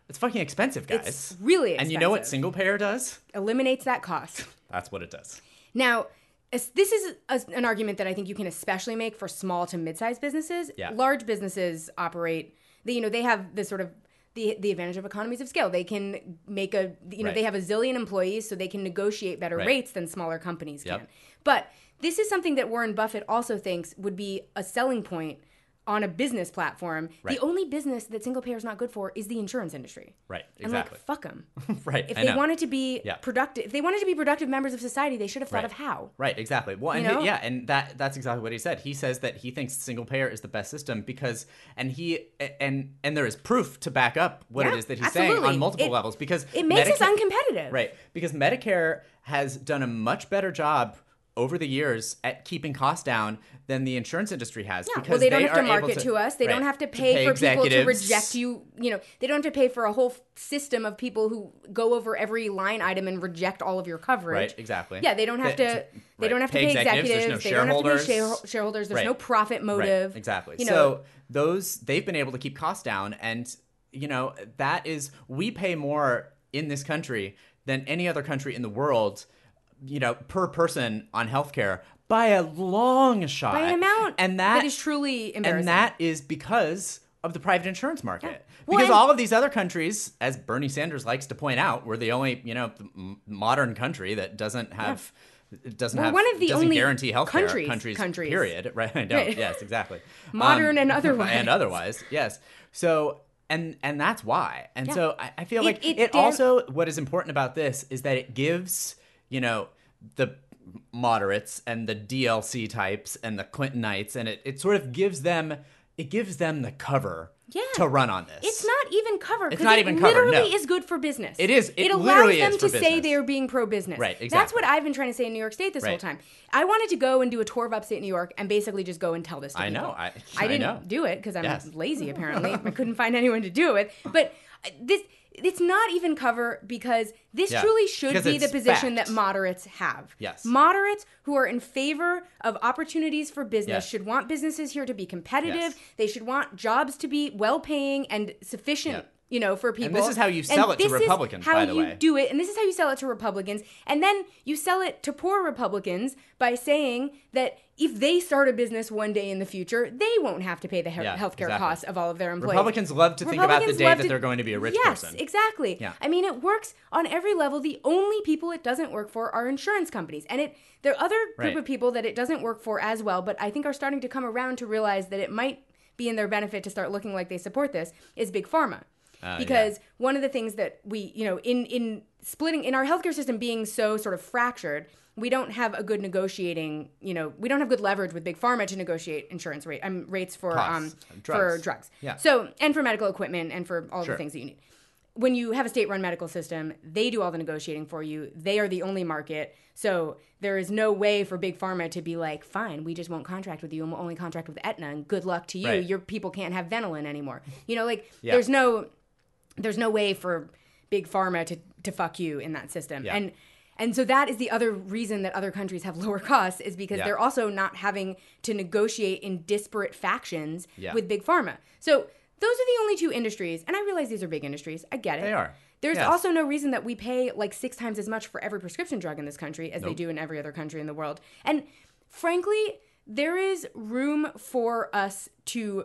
It's fucking expensive, guys. It's really expensive. And you know what single payer does? Eliminates that cost. That's what it does. Now, this is a, an argument that I think you can especially make for small to mid-sized businesses. Yeah. Large businesses operate, they, you know, they have this sort of the the advantage of economies of scale. They can make a, you know, Right. they have a zillion employees, so they can negotiate better Right. rates than smaller companies Yep. can. But this is something that Warren Buffett also thinks would be a selling point on a business platform. Right. The only business that single payer is not good for is the insurance industry. Right, And exactly. like, fuck them. Right, If I they know. wanted to be Yeah. productive, if they wanted to be productive members of society, they should have thought Right. of how. Right, exactly. Well, and You know? he- yeah, and that that's exactly what he said. He says that he thinks single payer is the best system because, and he and and there is proof to back up what Yeah, it is that he's saying absolutely. on multiple It- levels because It makes us Medica- uncompetitive. Right, because Medicare has done a much better job over the years at keeping costs down than the insurance industry has. Yeah, because well, they don't have to are able market to, us. They right, don't have to pay, pay for people to executives. reject you. You know, they don't have to pay for a whole f- system of people who go over every line item and reject all of your coverage. Right, exactly. Yeah, they don't have They- to. They right. don't have to Pay pay executives, executives. there's no they don't have to shareholders. pay share- shareholders. There's Right. no profit motive. Right, exactly. You know, so those they've been able to keep costs down, and you know that is we pay more in this country than any other country in the world, you know, per person on healthcare by a long shot. by an amount and that, that is truly embarrassing. and that is because of the private insurance market. Yeah. Well, Because and- all of these other countries, as Bernie Sanders likes to point out, we're the only, you know, m- modern country that doesn't have it doesn't We're have one of the doesn't only guarantee health care countries- countries, countries. period. Right? I don't. Right. Yes, exactly. Modern Um, and otherwise. and otherwise, yes. So and and that's why. And Yeah. so I, I feel It- like it it, dam- also what is important about this is that it gives, you know, the moderates and the D L C types and the Clintonites, and it, it sort of gives them it gives them the cover Yeah. to run on this. It's not even cover. It's 'cause not it even cover, literally no. is good for business. It is. It allows literally them is to for say business. they are being pro-business. Right, That's exactly. what I've been trying to say in New York State this whole Right. time. I wanted to go and do a tour of upstate New York and basically just go and tell this to I people. know. I- I I didn't know. do it because I'm Yes. lazy, apparently. I couldn't find anyone to do it. But this... It's not even cover because this Yeah, truly should because be the it's position fact. that moderates have. Yes. Moderates who are in favor of opportunities for business Yes. should want businesses here to be competitive. Yes. They should want jobs to be well paying and sufficient, Yeah. you know, for people. this is how you sell it to this is Republicans, how by the you way. do it, and this is how you sell it to Republicans. And then you sell it to poor Republicans by saying that if they start a business one day in the future, they won't have to pay the he- Yeah, healthcare exactly. costs of all of their employees. Republicans love to think about the Republicans day love that to- they're going to be a rich yes, person. exactly. Yeah. I mean, it works on every level. The only people it doesn't work for are insurance companies. And it there are other group Right. of people that it doesn't work for as well, but I think are starting to come around to realize that it might be in their benefit to start looking like they support this, is Big Pharma. Uh, because yeah. one of the things that we, you know, in in splitting in our healthcare system being so sort of fractured, we don't have a good negotiating, you know, we don't have good leverage with Big Pharma to negotiate insurance rate um, rates for Costs um of for drugs. drugs. Yeah. So and for medical equipment and for all Sure. the things that you need. When you have a state-run medical system, they do all the negotiating for you. They are the only market. So there is no way for Big Pharma to be like, fine, we just won't contract with you and we'll only contract with Aetna and good luck to you. Right. Your people can't have Ventolin anymore. You know, like Yeah. there's no there's no way for Big Pharma to, to fuck you in that system. Yeah. And and so that is the other reason that other countries have lower costs is because Yeah. they're also not having to negotiate in disparate factions Yeah. with Big Pharma. So those are the only two industries, and I realize these are big industries. I get it. They are. There's Yes. also no reason that we pay like six times as much for every prescription drug in this country as they Nope. do in every other country in the world. And frankly, there is room for us to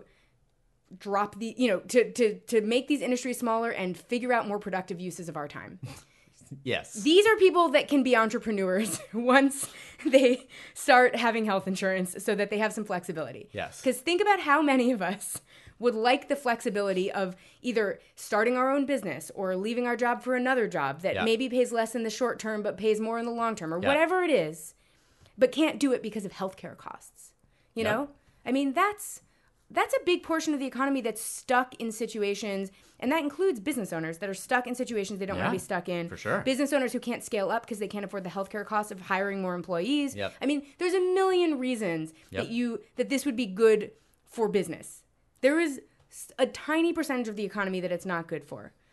drop the, you know, to to to make these industries smaller and figure out more productive uses of our time. Yes. These are people that can be entrepreneurs once they start having health insurance so that they have some flexibility. Yes. Because think about how many of us would like the flexibility of either starting our own business or leaving our job for another job that Yeah. maybe pays less in the short term but pays more in the long term or Yeah. whatever it is, but can't do it because of healthcare costs. You Yep. know? I mean, that's that's a big portion of the economy that's stuck in situations, and that includes business owners that are stuck in situations they don't want Yeah, to be stuck in. for sure. Business owners who can't scale up because they can't afford the healthcare costs of hiring more employees. Yep. I mean, there's a million reasons Yep. that you that this would be good for business. There is s- a tiny percentage of the economy that it's not good for.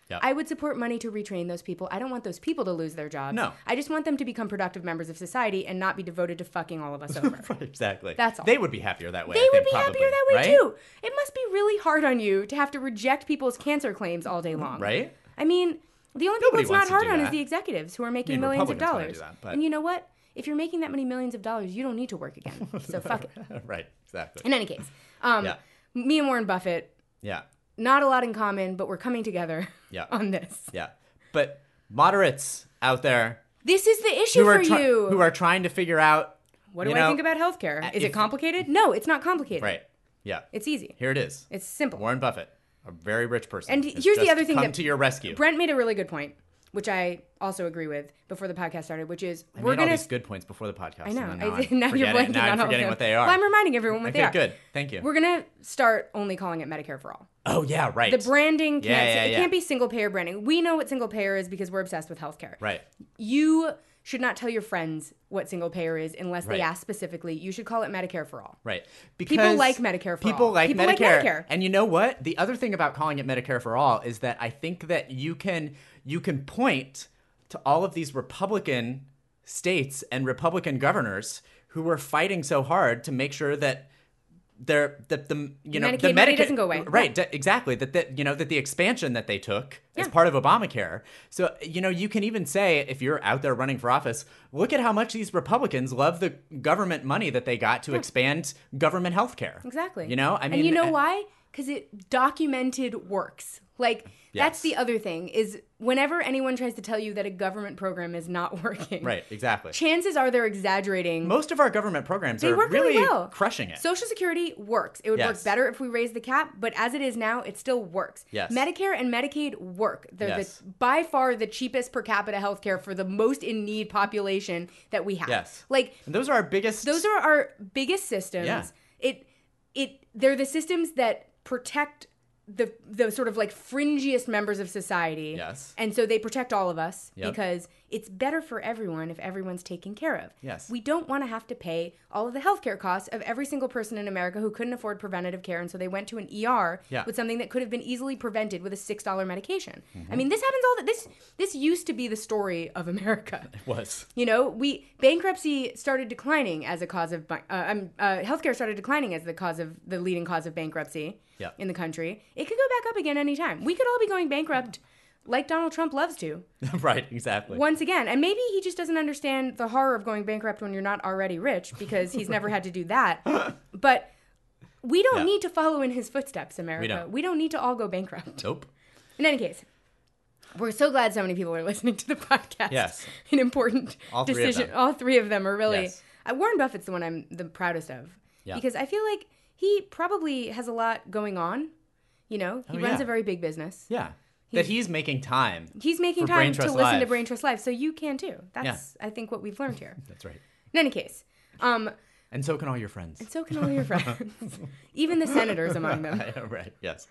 Yeah. I would support money to retrain those people. I don't want those people to lose their jobs. No. I just want them to become productive members of society and not be devoted to fucking all of us over. Exactly. That's all. They would be happier that way. They I would think, be probably, happier that way right? too. It must be really hard on you to have to reject people's cancer claims all day long. Right? I mean, the only Nobody people it's not wants to hard do on is that. the executives who are making I mean, millions of Republicans wanna dollars. do that, but- And you know what? If you're making that many millions of dollars, you don't need to work again. So fuck it. Right. Exactly. In any case, um, Yeah. me and Warren Buffett, Yeah. not a lot in common, but we're coming together Yeah. on this. Yeah. But moderates out there This is the issue who are for try- you. who are trying to figure out what do you I know, think about healthcare? Is if- it complicated? No, it's not complicated. Right. Yeah. It's easy. Here it is. It's simple. Warren Buffett, a very rich person. And has here's the just other thing come that- to your rescue. Brent made a really good point, which I also agree with before the podcast started, which is I we're made all going these to. good points before the podcast. I know. And now, I, I'm now you're forgetting- blanking now I'm on all forgetting of what them. they are. Well, I'm reminding everyone what okay, they are. good. Thank you. We're going to start only calling it Medicare for All. oh, yeah, right. The branding can't Yeah, yeah, it yeah. can't be single payer branding. We know what single payer is because we're obsessed with healthcare. Right. You should not tell your friends what single payer is unless Right. they ask specifically. You should call it Medicare for All. Right. Because People like Medicare for people All. Like People Medicare. like Medicare. And you know what? The other thing about calling it Medicare for All is that I think that you can you can point to all of these Republican states and Republican governors who were fighting so hard to make sure that they're that the you know Medicaid the money Medicaid doesn't go away. right d- exactly that that you know that the expansion that they took as Yeah. part of Obamacare. So you know you can even say if you're out there running for office, look at how much these Republicans love the government money that they got to expand government health care. Exactly. You know, I mean, and you know uh, why? Because it documented works. Like that's Yes. the other thing is whenever anyone tries to tell you that a government program is not working, Right, exactly. chances are they're exaggerating. Most of our government programs They are work really really well. crushing it. Social Security works. It would work Yes. better if we raised the cap, but as it is now, it still works. Yes. Medicare and Medicaid work. They're Yes. the, by far the cheapest per capita healthcare for the most in need population that we have. Yes. Like And those are our biggest. those are our biggest systems. Yeah. It it they're the systems that protect the the sort of like fringiest members of society. Yes. And so they protect all of us Yep. because it's better for everyone if everyone's taken care of. Yes. We don't want to have to pay all of the healthcare costs of every single person in America who couldn't afford preventative care, and so they went to an E R Yeah. with something that could have been easily prevented with a six dollar medication. Mm-hmm. I mean, this happens all the this this used to be the story of America. was. You know, we bankruptcy started declining as a cause of uh, um, uh, healthcare started declining as the cause of the leading cause of bankruptcy Yeah. in the country. It could go back up again anytime. We could all be going bankrupt, like Donald Trump loves to, Right, exactly. once again. And maybe he just doesn't understand the horror of going bankrupt when you're not already rich because he's never had to do that. But we don't Yeah. need to follow in his footsteps, America. don't. We don't need to all go bankrupt. Nope. In any case. We're so glad so many people are listening to the podcast. Yes. An important All three of decision. them. All three of them are really. Yes. Uh, Warren Buffett's the one I'm the proudest of. Yeah. Because I feel like he probably has a lot going on. You know, he Oh, runs yeah. a very big business. Yeah. that he's making time. He's making For time Brain to Trust listen to Live. Brain Trust Live, so you can too. That's, I think, what we've learned here. That's right. In any case, um, And so can all your friends. and so can all your friends, even the senators among them. Right. Yes.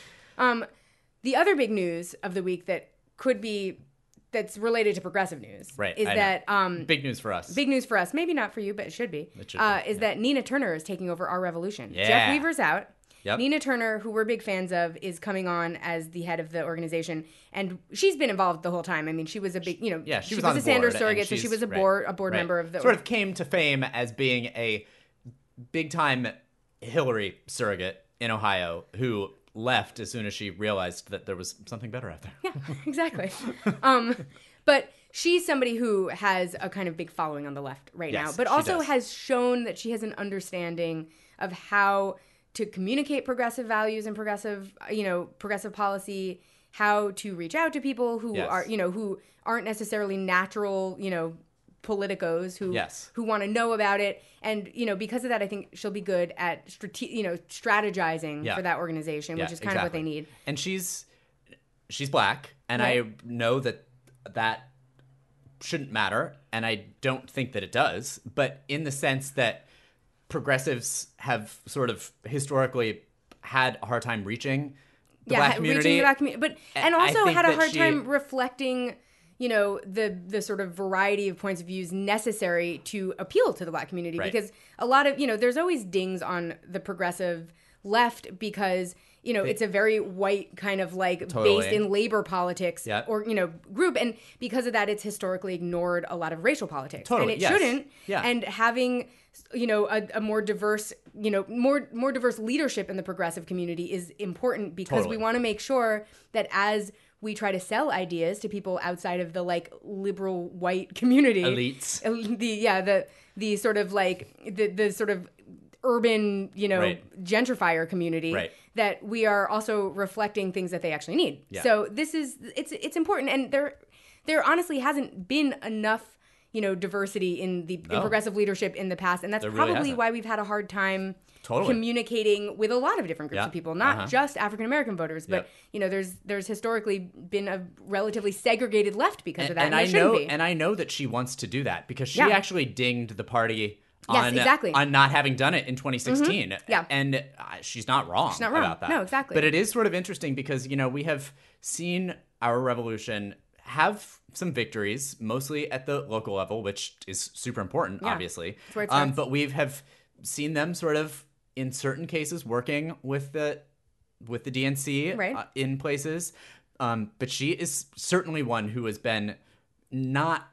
Um, the other big news of the week that could be that's related to progressive news, Right, is I know. that um, Big news for us. big news for us. Maybe not for you, but it should be. It should uh, be, is yeah. that Nina Turner is taking over Our Revolution. Yeah. Jeff Weaver's out. Yep. Nina Turner, who we're big fans of, is coming on as the head of the organization, and she's been involved the whole time. I mean, she was a big, you know, Yeah, she, she was, was on a the board, Sanders and surrogate, so she's- she was a right, board a board right. member of the Sort of came to fame as being a big time Hillary surrogate in Ohio who left as soon as she realized that there was something better out there. Yeah, exactly. um, but she's somebody who has a kind of big following on the left right Yes, now, but she also does. has shown that she has an understanding of how to communicate progressive values and progressive, you know, progressive policy, how to reach out to people who Yes. are, you know, who aren't necessarily natural, you know, politicos who Yes. who want to know about it. And, you know, because of that, I think she'll be good at, strate- you know, strategizing Yeah. for that organization, Yeah, which is kind of what they exactly. need. And she's she's black, and Right. I know that that shouldn't matter, and I don't think that it does. But in the sense that progressives have sort of historically had a hard time reaching the yeah, black ha- community, reaching the black community, but and I also think had a that hard she- time reflecting, you know, the the sort of variety of points of views necessary to appeal to the black community. Right. Because a lot of, you know, there's always dings on the progressive left because you know, They- it's a very white kind of like Totally. based in labor politics Yeah. or, you know, group. And because of that, it's historically ignored a lot of racial politics. Totally, And it yes. shouldn't. Yeah. And having, you know, a, a more diverse, you know, more more diverse leadership in the progressive community is important because Totally. we want to make sure that as we try to sell ideas to people outside of the like liberal white community, Elites. the yeah the the sort of like the the sort of urban, you know, Right. gentrifier community, Right. that we are also reflecting things that they actually need. Yeah. So this is it's it's important, and there there honestly hasn't been enough, you know, diversity in the in No. progressive leadership in the past, and that's There really probably hasn't. why we've had a hard time Totally. communicating with a lot of different groups Yeah. of people, not Uh-huh. just African American voters, but Yep. you know, there's there's historically been a relatively segregated left because And, of that, and and, I there shouldn't know, be. and I know that she wants to do that because she Yeah. actually dinged the party Yes, on exactly. on not having done it in twenty sixteen. Yeah. and uh, she's not wrong. She's not wrong. about that. No, exactly. But it is sort of interesting because you know we have seen our revolution have some victories, mostly at the local level, which is super important, Yeah. obviously. That's where it Um, starts. but we have seen them sort of in certain cases working with the with the D N C Right. uh, in places. Um, but she is certainly one who has been not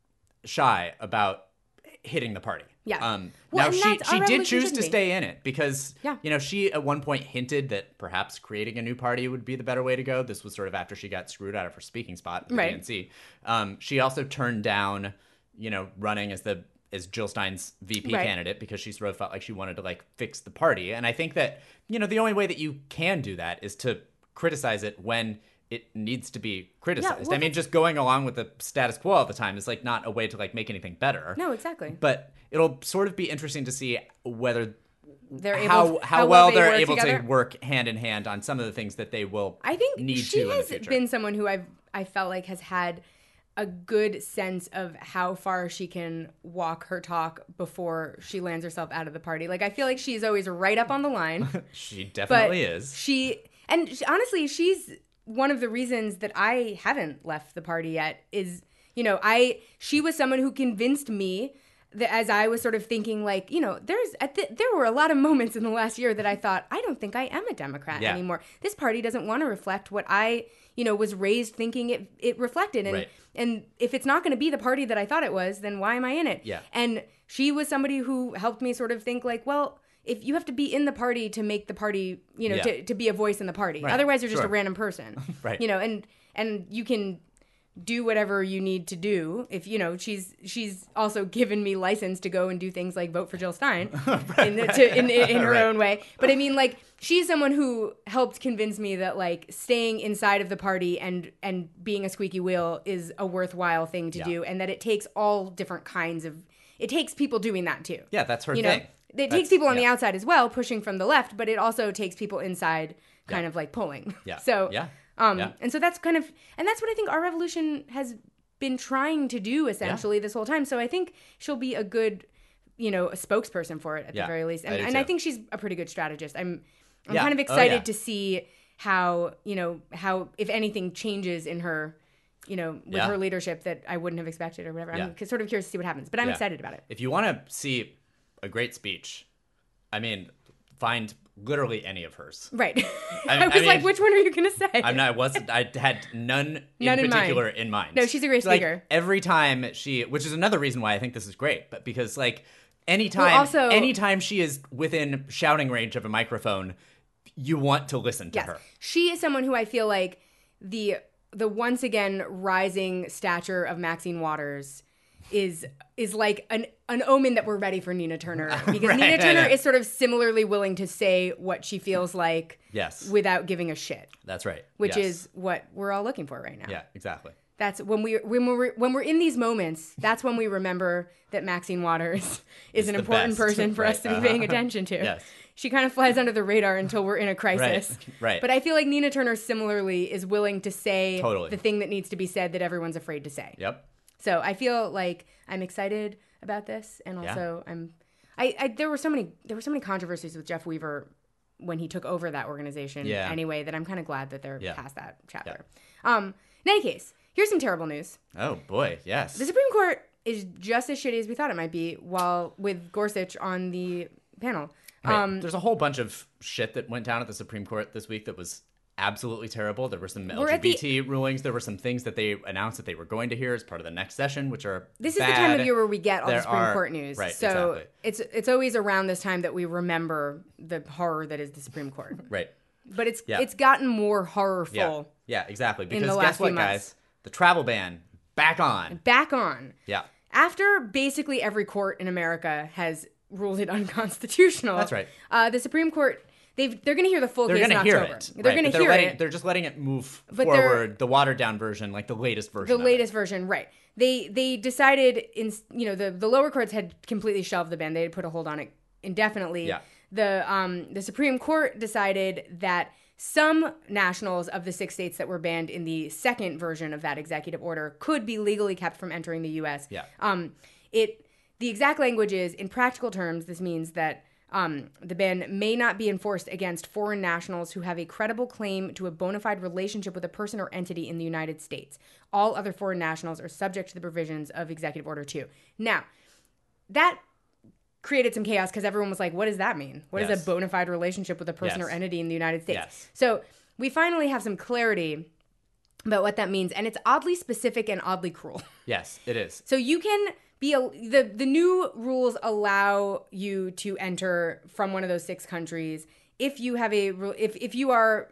shy about hitting the party. Yeah. Um, Well, now and she that's- our she did revolution choose shouldn't to be. stay in it because Yeah. you know she at one point hinted that perhaps creating a new party would be the better way to go. This was sort of after she got screwed out of her speaking spot at the Right. D N C. Um, she also turned down, you know, running as the as Jill Stein's V P Right. candidate because she sort of felt like she wanted to like fix the party. And I think that you know the only way that you can do that is to criticize it when it needs to be criticized. well, I mean, just going along with the status quo all the time is like not a way to like make anything better. No, exactly. But it'll sort of be interesting to see whether They're able how to- how, well they they're work able together. to work hand in hand on some of the things that they will I think need she to in the has future. been someone who I've I felt like has had a good sense of how far she can walk her talk before she lands herself out of the party. Like I feel like she's always right up on the line. She but definitely is. She and she, honestly, she's one of the reasons that I haven't left the party yet. Is you know I she was someone who convinced me that as I was sort of thinking like you know there's at the, there were a lot of moments in the last year that I thought I don't think I am a Democrat Yeah. anymore. This party doesn't want to reflect what I you know was raised thinking it it reflected, and Right. and if it's not going to be the party that I thought it was, then why am I in it? Yeah. And she was somebody who helped me sort of think like, well, if you have to be in the party to make the party, you know, Yeah. to, to be a voice in the party. Right. Otherwise, you're just Sure. a random person. Right. You know, and and you can do whatever you need to do. If you know, she's she's also given me license to go and do things like vote for Jill Stein in, the, to, in, in, in her Right. own way. But I mean, like she's someone who helped convince me that like staying inside of the party and and being a squeaky wheel is a worthwhile thing to Yeah. do, and that it takes all different kinds of. It takes people doing that too. Yeah, that's her You know, thing. it That's- takes people on the yeah. outside as well, pushing from the left, but it also takes people inside, kind Yeah. of like pulling. Yeah. So Yeah. um, Yeah. and so that's kind of, and that's what I think our revolution has been trying to do essentially this whole time. So I think she'll be a good, you know, a spokesperson for it at Yeah, the very least. And I do and I too. think she's a pretty good strategist. I'm, I'm Yeah. kind of Oh, excited yeah. to see how, you know, how, if anything changes in her, you know, with Yeah. her leadership that I wouldn't have expected or whatever. Yeah. I'm sort of curious to see what happens, but I'm Yeah. excited about it. If you want to see a great speech, I mean, find literally any of hers. Right. I- I, was I mean- like, which one are you going to say? I'm not. Wasn't. I had none in None in mind. particular in mind. No, she's a great Like, speaker. every time she, which is another reason why I think this is great, but because like anytime, Well, also- anytime she is within shouting range of a microphone, you want to listen to Yes. her. She is someone who I feel like the the once again rising stature of Maxine Waters is is like an an omen that we're ready for Nina Turner, because Right, Nina right, Turner right. is sort of similarly willing to say what she feels like Yes, without giving a shit, that's right. which Yes. is what we're all looking for right now. yeah, exactly. That's when we when we're when we're in these moments. That's when we remember that Maxine Waters is an the important best. person for Right, us to be uh-huh. paying attention to. Yes. She kind of flies under the radar until we're in a crisis. Right, right. But I feel like Nina Turner similarly is willing to say Totally. the thing that needs to be said that everyone's afraid to say. Yep. So I feel like I'm excited about this, and Yeah. also I'm. I, I there were so many there were so many controversies with Jeff Weaver when he took over that organization. Yeah. Anyway, that I'm kind of glad that they're Yeah. past that chapter. Um. In any case, here's some terrible news. Oh boy, yes. The Supreme Court is just as shitty as we thought it might be, while with Gorsuch on the panel. Right. Um, There's a whole bunch of shit that went down at the Supreme Court this week that was absolutely terrible. There were some We're L at G B the- T rulings. There were some things that they announced that they were going to hear as part of the next session, which are This is bad. the time of year where we get all There the Supreme are- Court news. Right, so exactly. it's it's always around this time that we remember the horror that is the Supreme Court. Right. But it's Yeah. it's gotten more horrorful. Yeah. Yeah, exactly. Because the guess last what, few months. guys? The travel ban back on. Back on. Yeah. After basically every court in America has ruled it unconstitutional. That's right. Uh, the Supreme Court, they've, they're going to hear the full They're case going in to hear October. it. They're right, going to but they're hear letting, it. They're just letting it move But they're- forward, the watered down version, like the latest version. The of latest it. version, right. They they decided, in you know, the, the lower courts had completely shelved the ban. They had put a hold on it indefinitely. Yeah. The um the Supreme Court decided that some nationals of the six states that were banned in the second version of that executive order could be legally kept from entering the U S. Yeah. Um, it the exact language is, in practical terms, this means that um, the ban may not be enforced against foreign nationals who have a credible claim to a bona fide relationship with a person or entity in the United States. All other foreign nationals are subject to the provisions of Executive Order two. Now, that created some chaos because everyone was like, what does that mean? What is Yes. a bona fide relationship with a person Yes. or entity in the United States? Yes. So we finally have some clarity about what that means, and it's oddly specific and oddly cruel. Yes, it is. So you can be a, the the new rules allow you to enter from one of those six countries if you have a re- if if you are,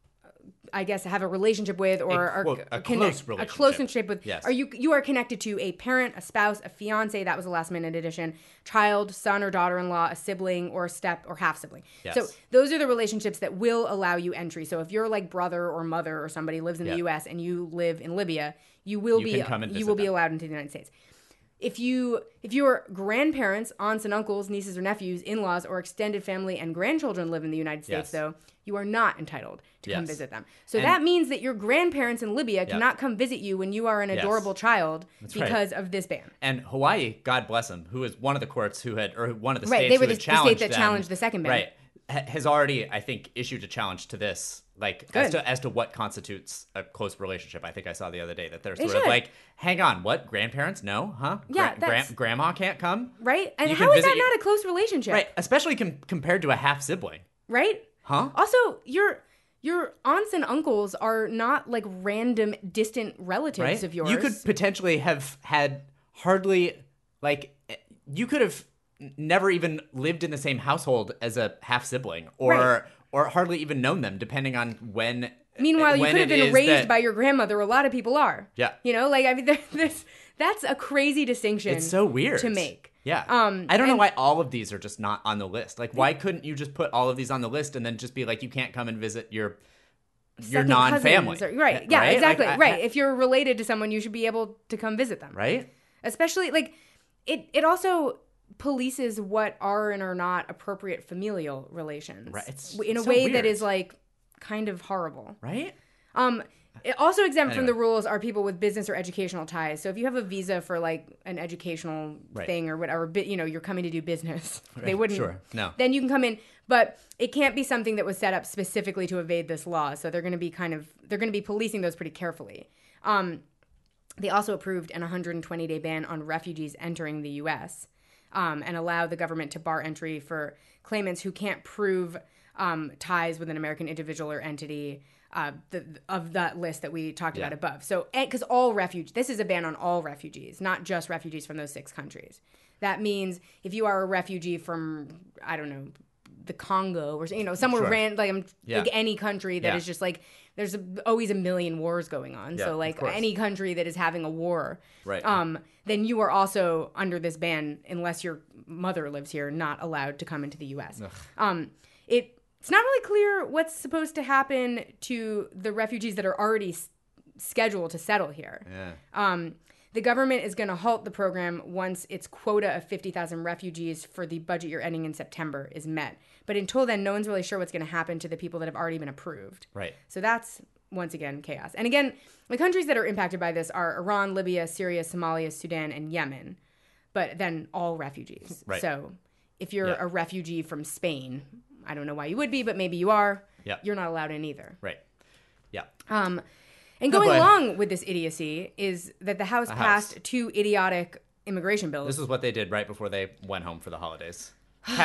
I guess, have a relationship with or A are quote, a connect- close a relationship. close relationship with. Yes. Are you you are connected to a parent, a spouse, a fiance? That was a last minute addition. Child, son or daughter in law, a sibling or a step or half sibling. Yes. So those are the relationships that will allow you entry. So if you're like brother or mother or somebody lives in Yep. the U S and you live in Libya, you will You be can come and you visit will be them. allowed into the United States. If you if your grandparents, aunts and uncles, nieces or nephews, in-laws, or extended family and grandchildren live in the United States, Yes. though, you are not entitled to come Yes. visit them. So And- that means that your grandparents in Libya cannot come visit you when you are an Yes. adorable child right. because of this ban. And Hawaii, God bless them, who is one of the courts who had, or one of the Right, states they were who the- had the state challenged that them, challenged the second ban. right, ha- has already, I think, issued a challenge to this, like as Good. to as to what constitutes a close relationship. I think I saw the other day that they're They sort of should. like, hang on, what, grandparents? No, huh? Yeah, Gra- that's- grandma can't come, Right? And You how can is that visit your- not a close relationship? right? Especially com- compared to a half sibling, Right? huh? Also, your your aunts and uncles are not like random distant relatives Right? of yours. You could potentially have had hardly, like, you could have n- never even lived in the same household as a half sibling, or Right. or hardly even known them, depending on when. Meanwhile, you when could have it been is raised that- by your grandmother. A lot of people are. Yeah. You know, like I mean, there, this that's a crazy distinction. It's so weird to make. Yeah. Um, I don't know and- why all of these are just not on the list. Like, why couldn't you just put all of these on the list and then just be like, you can't come and visit your your Second non-family, cousins or- right? Yeah, Right? exactly. Like, I- right. I- If you're related to someone, you should be able to come visit them. right? Especially like it. It also polices what are and are not appropriate familial relations. Right, it's in a so way that weird. is like kind of horrible. Right? Um, it also exempt from Anyway. the rules are people with business or educational ties. So if you have a visa for like an educational Right. thing or whatever, but you know you're coming to do business, they Right, wouldn't. sure, no. Then you can come in, but it can't be something that was set up specifically to evade this law. So they're going to be kind of they're going to be policing those pretty carefully. Um, they also approved an one hundred twenty day ban on refugees entering the U S um, and allow the government to bar entry for claimants who can't prove um, ties with an American individual or entity uh, the, of that list that we talked Yeah. about above. So, because all refugees, this is a ban on all refugees, not just refugees from those six countries. That means if you are a refugee from, I don't know, the Congo or you know somewhere Sure. ran like, um, Yeah. like any country that Yeah. is just like there's a, always a million wars going on. Yeah, so of like course. any country that is having a war, Right. um, then you are also under this ban unless your mother lives here, not allowed to come into the U S. Um, it it's not really clear what's supposed to happen to the refugees that are already s- scheduled to settle here. Yeah. Um, the government is going to halt the program once its quota of fifty thousand refugees for the budget year ending in September is met. But until then, no one's really sure what's going to happen to the people that have already been approved. Right. So that's, once again, chaos. And again, the countries that are impacted by this are Iran, Libya, Syria, Somalia, Sudan, and Yemen. But then all refugees. Right. So if you're Yeah. a refugee from Spain, I don't know why you would be, but maybe you are. Yeah. You're not allowed in either. Right. Yeah. Um, and Oh, going boy. along with this idiocy is that the House The passed House. two idiotic immigration bills. This is what they did right before they went home for the holidays. Cap-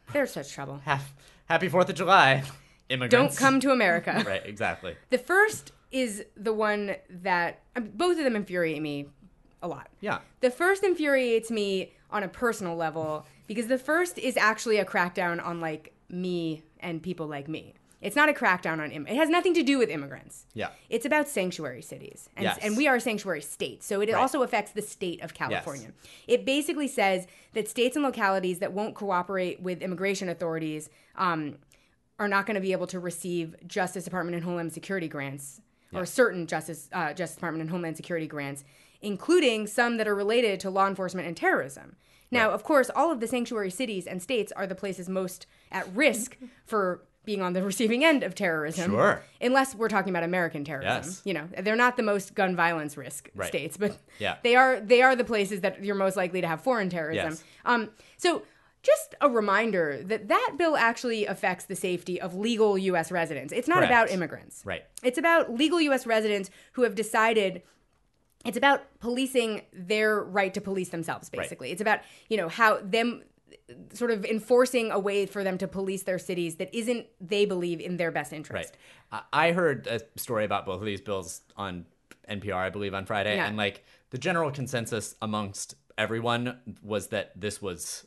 They're such trouble. Half, happy Fourth of July, immigrants. Don't come to America. Right, exactly. The first is the one that I mean, both of them infuriate me a lot. Yeah. The first infuriates me on a personal level because the first is actually a crackdown on like me and people like me. It's not a crackdown on Im- it has nothing to do with immigrants. Yeah. It's about sanctuary cities. And, Yes. and we are a sanctuary state. So it Right. also affects the state of California. Yes. It basically says that states and localities that won't cooperate with immigration authorities um, are not going to be able to receive Justice Department and Homeland Security grants Yeah. or certain Justice uh, Justice Department and Homeland Security grants, including some that are related to law enforcement and terrorism. Now, Right. of course, all of the sanctuary cities and states are the places most at risk for being on the receiving end of terrorism. Sure. Unless we're talking about American terrorism. Yes. You know, they're not the most gun violence risk Right. states, but Yeah. they are they are the places that you're most likely to have foreign terrorism. Yes. Um, so just a reminder that that bill actually affects the safety of legal U S residents. It's not Correct. about immigrants. Right. It's about legal U S residents who have decided it's about policing their right to police themselves, basically. Right. It's about, you know, how them sort of enforcing a way for them to police their cities that isn't, they believe, in their best interest. Right. I I heard a story about both of these bills on N P R, I believe, on Friday. Yeah. And like the general consensus amongst everyone was that this was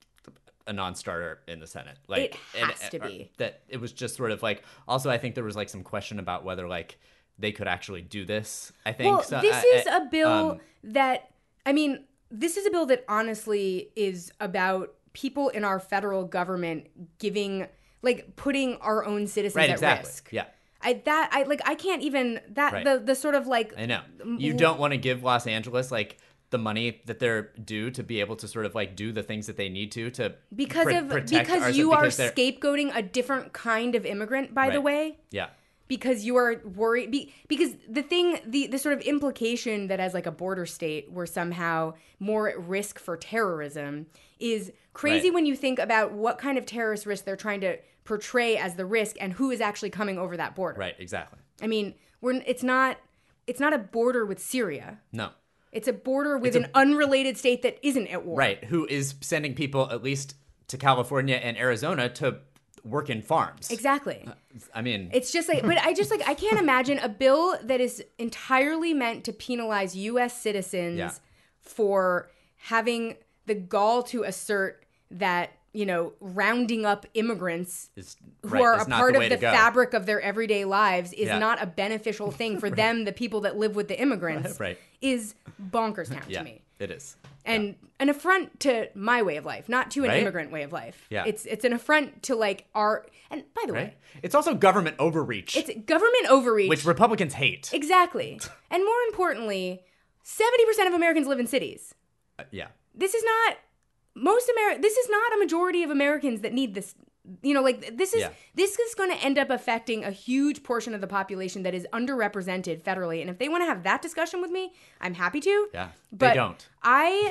a non-starter in the Senate. Like It has and, to uh, be. That it was just sort of like, also I think there was like some question about whether like they could actually do this. I think Well, so, this I- is I- a bill um, that, I mean, this is a bill that honestly is about people in our federal government giving, like, putting our own citizens right, at exactly. risk. Yeah. I that I like I can't even that Right. the the sort of like I know. You don't want to give Los Angeles like the money that they're due to be able to sort of like do the things that they need to to because pr- of protect because our- you because are they're- scapegoating a different kind of immigrant, by the Right. way. Yeah. Because you are worried be, because the thing the the sort of implication that as like a border state we're somehow more at risk for terrorism is crazy Right. when you think about what kind of terrorist risk they're trying to portray as the risk and who is actually coming over that border. Right, exactly. I mean, we're it's not it's not a border with Syria. No. It's a border with It's an unrelated state that isn't at war. Right, who is sending people at least to California and Arizona to work in farms. Exactly. I mean, It's just like, but I just like, I can't imagine a bill that is entirely meant to penalize U S citizens Yeah. for having the gall to assert that, you know, rounding up immigrants is, who right, are is a not part the of way the to go. fabric of their everyday lives is Yeah. not a beneficial thing for them, the people that live with the immigrants, Right. is bonkers town Yeah, to me. it is. And an affront to my way of life, not to an Right? immigrant way of life. Yeah. It's it's an affront to like our, and by the way, Right? It's also government overreach, it's government overreach. which Republicans hate. Exactly. And more importantly, seventy percent of Americans live in cities. Uh, yeah. This is not most Ameri- this is not a majority of Americans that need this. You know, like this is Yeah. this is going to end up affecting a huge portion of the population that is underrepresented federally. And if they want to have that discussion with me, I'm happy to. Yeah. But they don't. I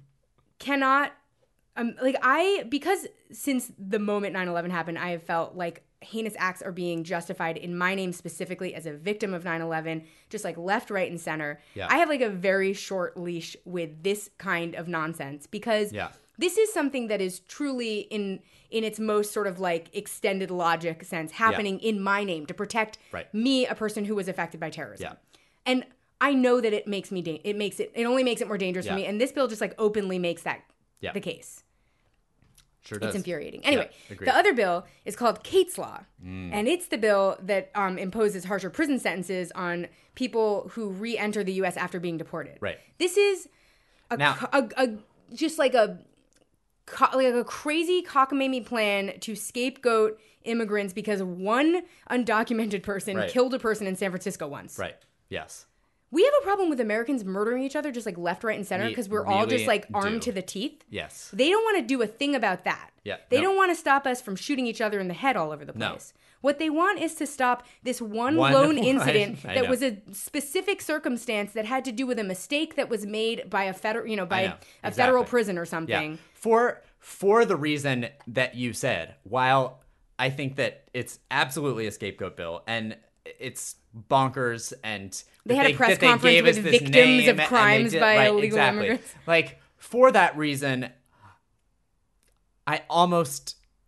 cannot um like I because since the moment nine eleven happened, I have felt like heinous acts are being justified in my name specifically as a victim of nine eleven, just like left, right, and center. Yeah. I have like a very short leash with this kind of nonsense because Yeah. this is something that is truly in in its most sort of like extended logic sense happening in my name to protect Right. me, a person who was affected by terrorism. Yeah. And I know that it makes me da- it makes it it only makes it more dangerous Yeah. for me, and this bill just like openly makes that Yeah. the case. Sure does. It's infuriating. Anyway, Yeah, agreed. the other bill is called Kate's Law, and it's the bill that um, imposes harsher prison sentences on people who re-enter the U S after being deported. Right. This is a, Now- co- a, a just like a co- like a crazy cockamamie plan to scapegoat immigrants because one undocumented person Right. killed a person in San Francisco once. Right. Yes. We have a problem with Americans murdering each other just like left, right, and center We because we're all just really like armed do. to the teeth. Yes. They don't want to do a thing about that. Yeah, They no. don't want to stop us from shooting each other in the head all over the No. place. What they want is to stop this one, One- lone I- incident I that know. was a specific circumstance that had to do with a mistake that was made by a federal, you know, by I a, know. a federal Exactly. prison or Yeah. something. For for the reason that you said, while I think that it's absolutely a scapegoat bill and it's bonkers and They that had a press that they conference gave with us this victims name of and they crimes did- by right, illegal exactly. immigrants. Like for that reason, I almost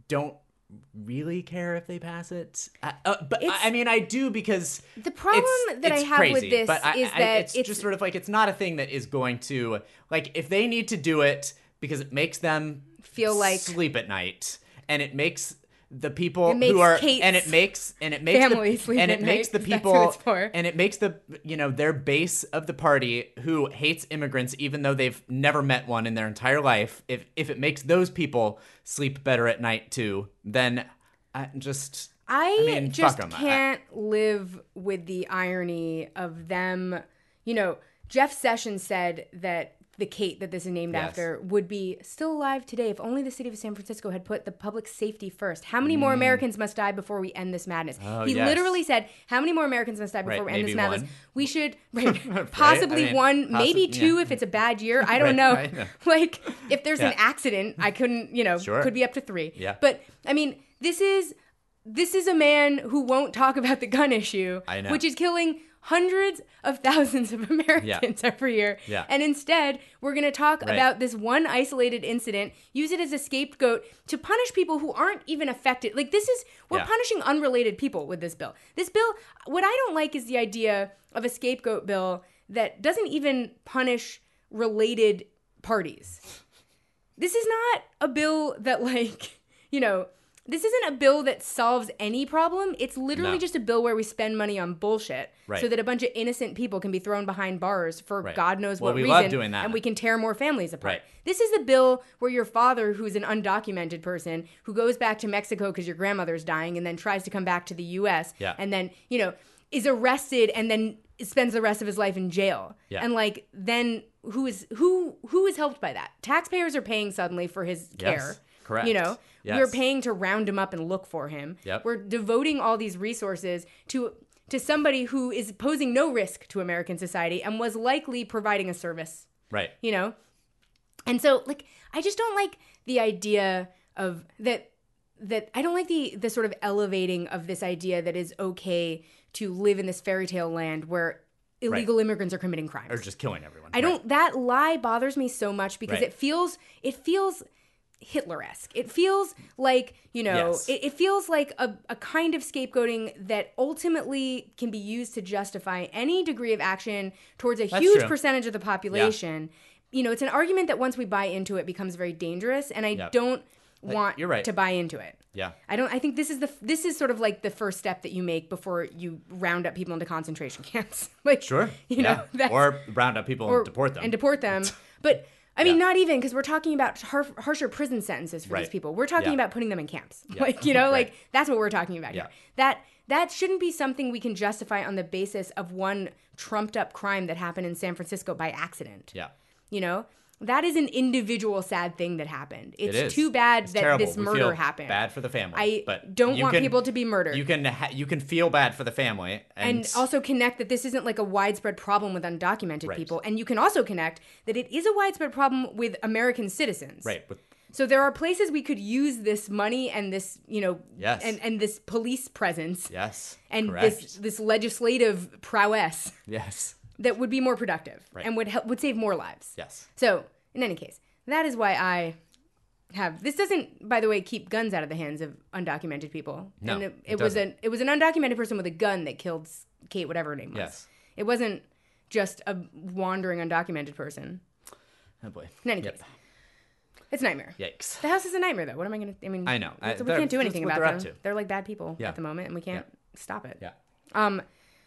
don't really care if they pass it. Uh, uh, but It's- I mean, I do because The problem it's, that I it's have crazy, with this but I, is I, that it's, it's- just sort of like it's not a thing that is going to like if they need to do it because it makes them Feel like- sleep at night and it makes the people It makes who are Kate's and it makes and it makes family the, sleep and at it makes night, the if that's people what it's for. and it makes the you know their base of the party who hates immigrants even though they've never met one in their entire life. If if it makes those people sleep better at night too, then I just I, I mean, just fuck 'em. I- can't live with the irony of them. You know, Jeff Sessions said that the Kate that this is named Yes. after would be still alive today if only the city of San Francisco had put the public safety first. How many more Americans must die before we end this madness? Mm. Oh, he yes. literally said, how many more Americans must die before Right, we end this maybe madness? one. We should, right, possibly I mean, one, possi- maybe two yeah. if it's a bad year. I don't Right, know. I know. Like, if there's an Yeah. accident, I couldn't, you know, Sure. could be up to three. Yeah. But, I mean, this is this is a man who won't talk about the gun issue, I know. which is killing hundreds of thousands of Americans every year. Yeah. And instead, we're going to talk Right. about this one isolated incident, use it as a scapegoat to punish people who aren't even affected. Like, this is, we're Yeah. punishing unrelated people with this bill. This bill, what I don't like is the idea of a scapegoat bill that doesn't even punish related parties. This is not a bill that, like, you know, this isn't a bill that solves any problem. It's literally No. just a bill where we spend money on bullshit Right. so that a bunch of innocent people can be thrown behind bars for Right. God knows Well, what we reason. love doing that. And we can tear more families apart. Right. This is the bill where your father, who's an undocumented person, who goes back to Mexico because your grandmother's dying and then tries to come back to the U S Yeah. and then, you know, is arrested and then spends the rest of his life in jail. Yeah. And like then who is who who is helped by that? Taxpayers are paying suddenly for his Yes. care. Correct. You know, Yes. we're paying to round him up and look for him. Yep. We're devoting all these resources to to somebody who is posing no risk to American society and was likely providing a service. Right. You know, and so like I just don't like the idea of that. That I don't like the the sort of elevating of this idea that is okay to live in this fairy tale land where illegal immigrants are committing crimes. Or just killing everyone. I don't. That lie bothers me so much because Right. it feels it feels Hitler-esque. It feels like you know. Yes. It, it feels like a, a kind of scapegoating that ultimately can be used to justify any degree of action towards a That's huge true. percentage of the population. You know, it's an argument that once we buy into it becomes very dangerous, and I Yep. don't want you're right. to buy into it. Yeah. I don't. I think this is the this is sort of like the first step that you make before you round up people into concentration camps. Like Sure. you know, yeah. that's, Or round up people or- and deport them. and deport them. But I mean, Yeah. not even because we're talking about har- harsher prison sentences for these Right. people. We're talking Yeah. about putting them in camps. Like you know, Right. like that's what we're talking about Yeah. here. That that shouldn't be something we can justify on the basis of one trumped up crime that happened in San Francisco by accident. yeah. You know, that is an individual sad thing that happened. It's It is. too bad It's that terrible. this We murder feel happened. Bad for the family. I but don't you want can- people to be murdered. You can ha- you can feel bad for the family and, and also connect that this isn't like a widespread problem with undocumented Right. people. And you can also connect that it is a widespread problem with American citizens. right with So there are places we could use this money and this, you know, Yes. and, and this police presence yes and correct. this this legislative prowess yes that would be more productive Right. and would help, would save more lives. yes So in any case, that is why I have this doesn't, by the way, keep guns out of the hands of undocumented people. No, and it, it it was doesn't. an it was an undocumented person with a gun that killed Kate, whatever her name was. Yes. It wasn't just a wandering undocumented person. oh boy In any Yep. case, it's a nightmare. Yikes. The house is a nightmare, though. What am I gonna? I mean, I know. I- we they're- can't do that's anything what about they're them. up to. They're like bad people Yeah. at the moment, and we can't stop it. Yeah. Um.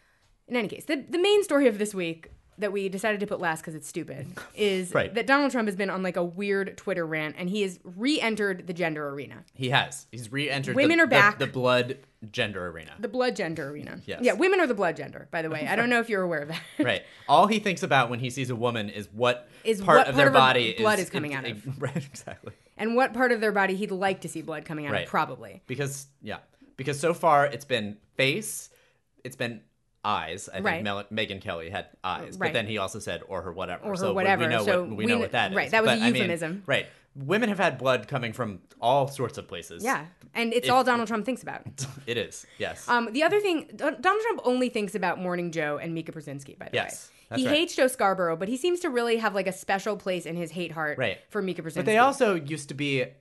In any case, the the main story of this week that we decided to put last because it's stupid is Right. that Donald Trump has been on like a weird Twitter rant, and he has re-entered the gender arena, He has. He's re-entered. Women the, are back. The, the blood gender arena. the blood gender arena. Yes. Yeah, women are the blood gender. By the way, I don't know if you're aware of that. Right. All he thinks about when he sees a woman is what Is part what of part their of her body blood is, is coming out of. Right. Exactly. And what part of their body he'd like to see blood coming out Right. of? Probably. Because yeah. Because so far it's been face, it's been eyes. I think Right. Mel- Megyn Kelly had eyes, Right. but then he also said or her whatever. Or her so we- whatever. We know So what we, we know kn- what that is. right, that was a But, I mean, euphemism. right. Women have had blood coming from all sorts of places. Yeah, and it's If- all Donald Trump thinks about. It is. Yes. Um, the other thing, Don- Donald Trump only thinks about Morning Joe and Mika Brzezinski, by the Yes, way. that's He right. hates Joe Scarborough, but he seems to really have like a special place in his hate heart Right. for Mika Brzezinski. But they also used to be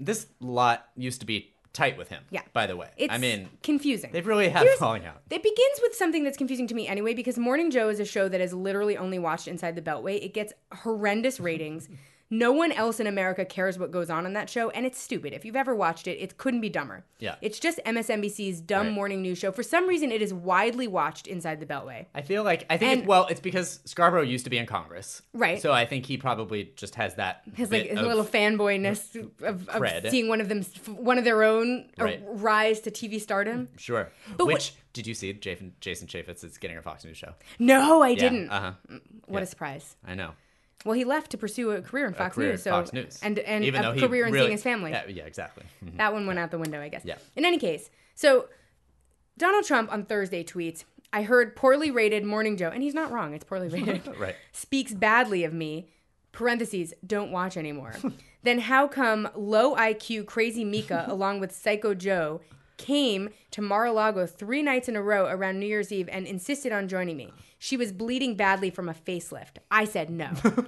this lot used to be tight with him. Yeah. By the way, It's I mean, confusing. they've really had Here's- falling out. It begins with something that's confusing to me anyway, because Morning Joe is a show that is literally only watched inside the Beltway. It gets horrendous ratings. No one else in America cares what goes on in that show, and it's stupid. If you've ever watched it, it couldn't be dumber. Yeah. It's just M S N B C's dumb Right. morning news show. For some reason, it is widely watched inside the Beltway. I feel like I think And- it, well, it's because Scarborough used to be in Congress, Right. So I think he probably just has that His like bit his of- little fanboyness of, of cred. seeing one of them, one of their own, uh, Right. rise to T V stardom. Sure. But Which what- did you see? Jason Jason Chaffetz is getting a Fox News show. No, I Yeah, didn't. Uh huh. What yeah. a surprise! I know. Well, he left to pursue a career in A Fox career News, at so Fox News, and and Even a though he career in really- seeing his family. Yeah, yeah exactly. Mhm. That one went out the window, I guess. Yeah. In any case, so Donald Trump on Thursday tweets, "I heard poorly rated Morning Joe," and he's not wrong. It's poorly rated. Right. "Speaks badly of me." Parentheses, "Don't watch anymore." Then how come low I Q Crazy Mika along with Psycho Joe came to Mar-a-Lago three nights in a row around New Year's Eve and insisted on joining me? She was bleeding badly from a facelift. I said no.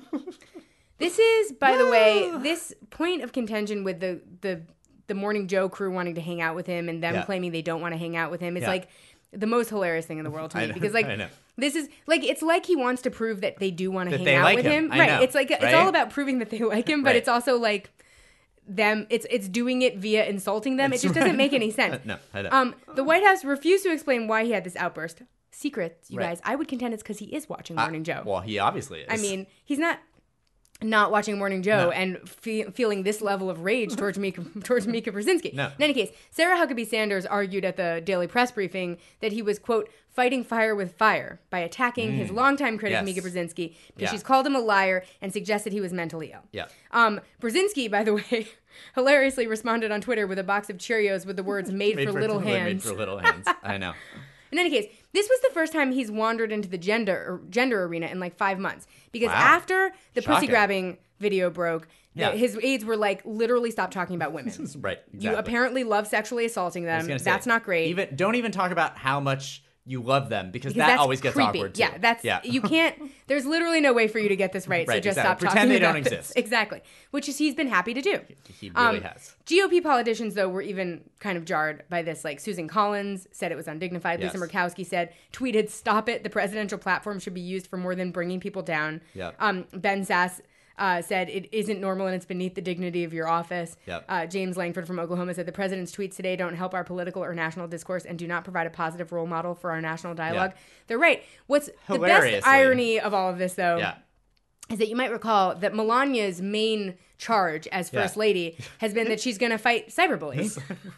This is, by the way, this point of contention with the the the Morning Joe crew wanting to hang out with him and them Yeah. claiming they don't want to hang out with him is Yeah. like the most hilarious thing in the world to I me, know, because like I know. this is like it's like he wants to prove that they do want to That hang they out like with him. him. I Right. know, It's like it's right? all about proving that they like him, but Right. it's also like them it's it's doing it via insulting them. It's it just right. doesn't make any sense. No, I know. Um the White House refused to explain why he had this outburst. Secret, you Right. guys. I would contend it's because he is watching Uh, Morning Joe. Well, he obviously is. I mean, he's not not watching Morning Joe No. and fe- feeling this level of rage towards Mika towards Mika Brzezinski. No. In any case, Sarah Huckabee Sanders argued at the Daily Press briefing that he was, quote, fighting fire with fire by attacking his longtime critic Yes. Mika Brzezinski because Yeah. she's called him a liar and suggested he was mentally ill. Yeah. Um, Brzezinski, by the way, hilariously responded on Twitter with a box of Cheerios with the words "made, Made for, little made hands." for little hands. I know. In any case, this was the first time he's wandered into the gender gender arena in like five months. Because Wow. after the Shocking. pussy grabbing video broke, the- Yeah. his aides were like, literally stop talking about women. Right. You exactly. apparently love sexually assaulting I was them. gonna say, That's not great. Even don't even talk about how much you love them because, because that that's always gets creepy. awkward too. Yeah, that's yeah. you can't. There's literally no way for you to get this right. So Right, just exactly. stop Pretend talking they about don't this. exist. Exactly, which is he's been happy to do. He really Um, has. G O P politicians, though, were even kind of jarred by this. Like Susan Collins said it was undignified. Yes. Lisa Murkowski said, tweeted, "Stop it. The presidential platform should be used for more than bringing people down." Yep. Um, Ben Sass uh, said, "It isn't normal and it's beneath the dignity of your office." Yep. Uh, James Langford from Oklahoma said, "The president's tweets today don't help our political or national discourse and do not provide a positive role model for our national dialogue." Yeah. They're right. What's the Hilariously. best irony of all of this, though, Yeah. is that you might recall that Melania's main charge as Yeah. first lady has been that she's going to fight cyberbullies.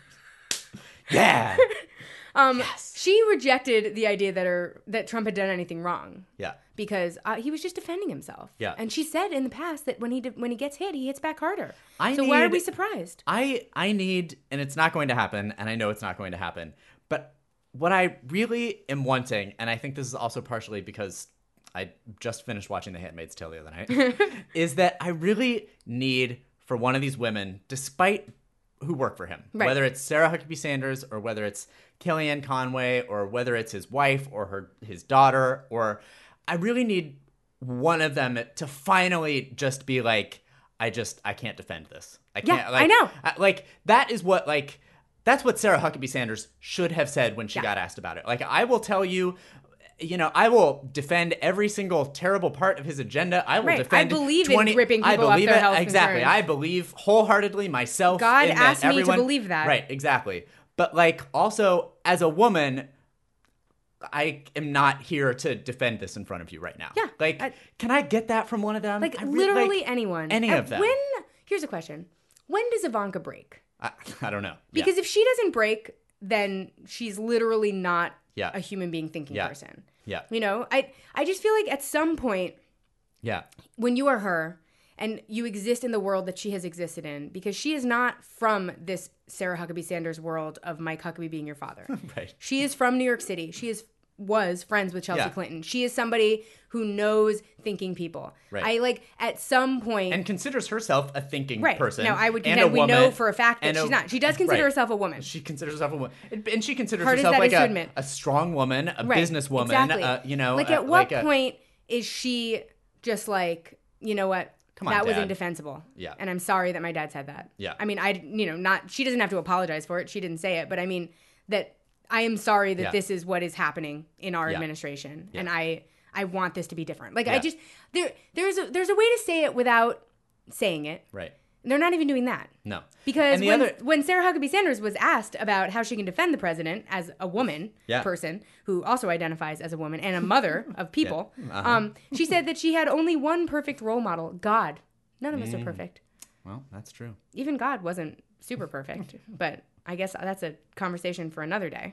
Yeah. Um, She rejected the idea that her that Trump had done anything wrong Yeah. because uh, he was just defending himself. Yeah. And she said in the past that when he did, when he gets hit, he hits back harder. I so why are need- we surprised? I I need, and it's not going to happen, and I know it's not going to happen, but what I really am wanting, and I think this is also partially because I just finished watching The Handmaid's Tale the other night, is that I really need for one of these women, despite who work for him, Right. whether it's Sarah Huckabee Sanders or whether it's Kellyanne Conway or whether it's his wife or her his daughter, or I really need one of them to finally just be like, I just I can't defend this. I Yeah, can't. Like, I know. I- like that is what like that's what Sarah Huckabee Sanders should have said when she Yeah. got asked about it. Like, I will tell you, you know, I will defend every single terrible part of his agenda. I will Right. I defend believe in twenty ripping I people off believe their it. health Exactly. concerns. I believe wholeheartedly myself. God in that asked me to everyone- believe that. Right. Exactly. But like, also as a woman, I am not here to defend this in front of you right now. Yeah, Like, I- can I get that from one of them? Like I re- literally like, anyone. Any Uh, of them. When here's a question: when does Ivanka break? I, I don't know. Yeah. Because if she doesn't break, then she's literally not Yeah. a human being thinking Yeah. person. Yeah. You know, I I just feel like at some point Yeah. when you are her and you exist in the world that she has existed in, because she is not from this Sarah Huckabee Sanders world of Mike Huckabee being your father. Right. She is from New York City. She is was friends with Chelsea Yeah. Clinton. She is somebody who knows thinking people. Right. I like at some point And considers herself a thinking right person. now I would and contend a we woman, know for a fact that and a- she's not. She does consider right. herself a woman. She considers herself a woman, and and she considers Hard as herself that like is to a, admit. a strong woman, a Right, businesswoman. exactly. Uh, you know, like uh, at what like a- point is she just like, you know what? Come on, that was Dad. indefensible. Yeah. And I'm sorry that my dad said that. Yeah. I mean, I, you know, not, she doesn't have to apologize for it. She didn't say it, but I mean that I am sorry that Yeah. this is what is happening in our Yeah. administration. Yeah. And I, I want this to be different. Like, I Yeah. just, there, there's a, there's a way to say it without saying it. Right. They're not even doing that. No. Because And the when, other- when Sarah Huckabee Sanders was asked about how she can defend the president as a woman Yeah. person who also identifies as a woman and a mother of people, Yeah. Uh-huh. um, she said that she had only one perfect role model, God. None of us Mm. are perfect. Well, that's true. Even God wasn't super perfect, but I guess that's a conversation for another day.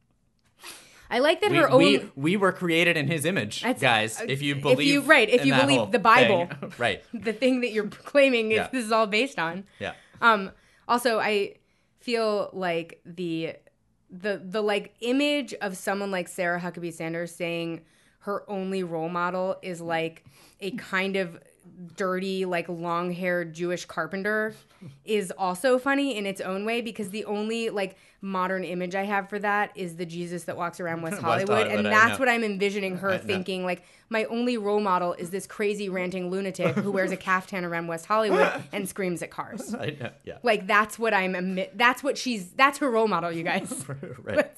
I like that We, her own... we, we were created in his image, That's- guys. uh, If you if believe, you- right, if in you that believe whole the Bible. thing. Right. the thing that you're claiming is Yeah. this is all based on. Yeah. Um, also, I feel like the the the like image of someone like Sarah Huckabee Sanders saying her only role model is like a kind of dirty, like long-haired Jewish carpenter is also funny in its own way, because the only like modern image I have for that is the Jesus that walks around West West Hollywood, Hollywood, and I that's know. what I'm envisioning her I know. thinking. Like, my only role model is this crazy ranting lunatic who wears a caftan around West Hollywood and screams at cars. I know. Yeah. Like, that's what I'm emi- that's what she's that's her role model, you guys. Right.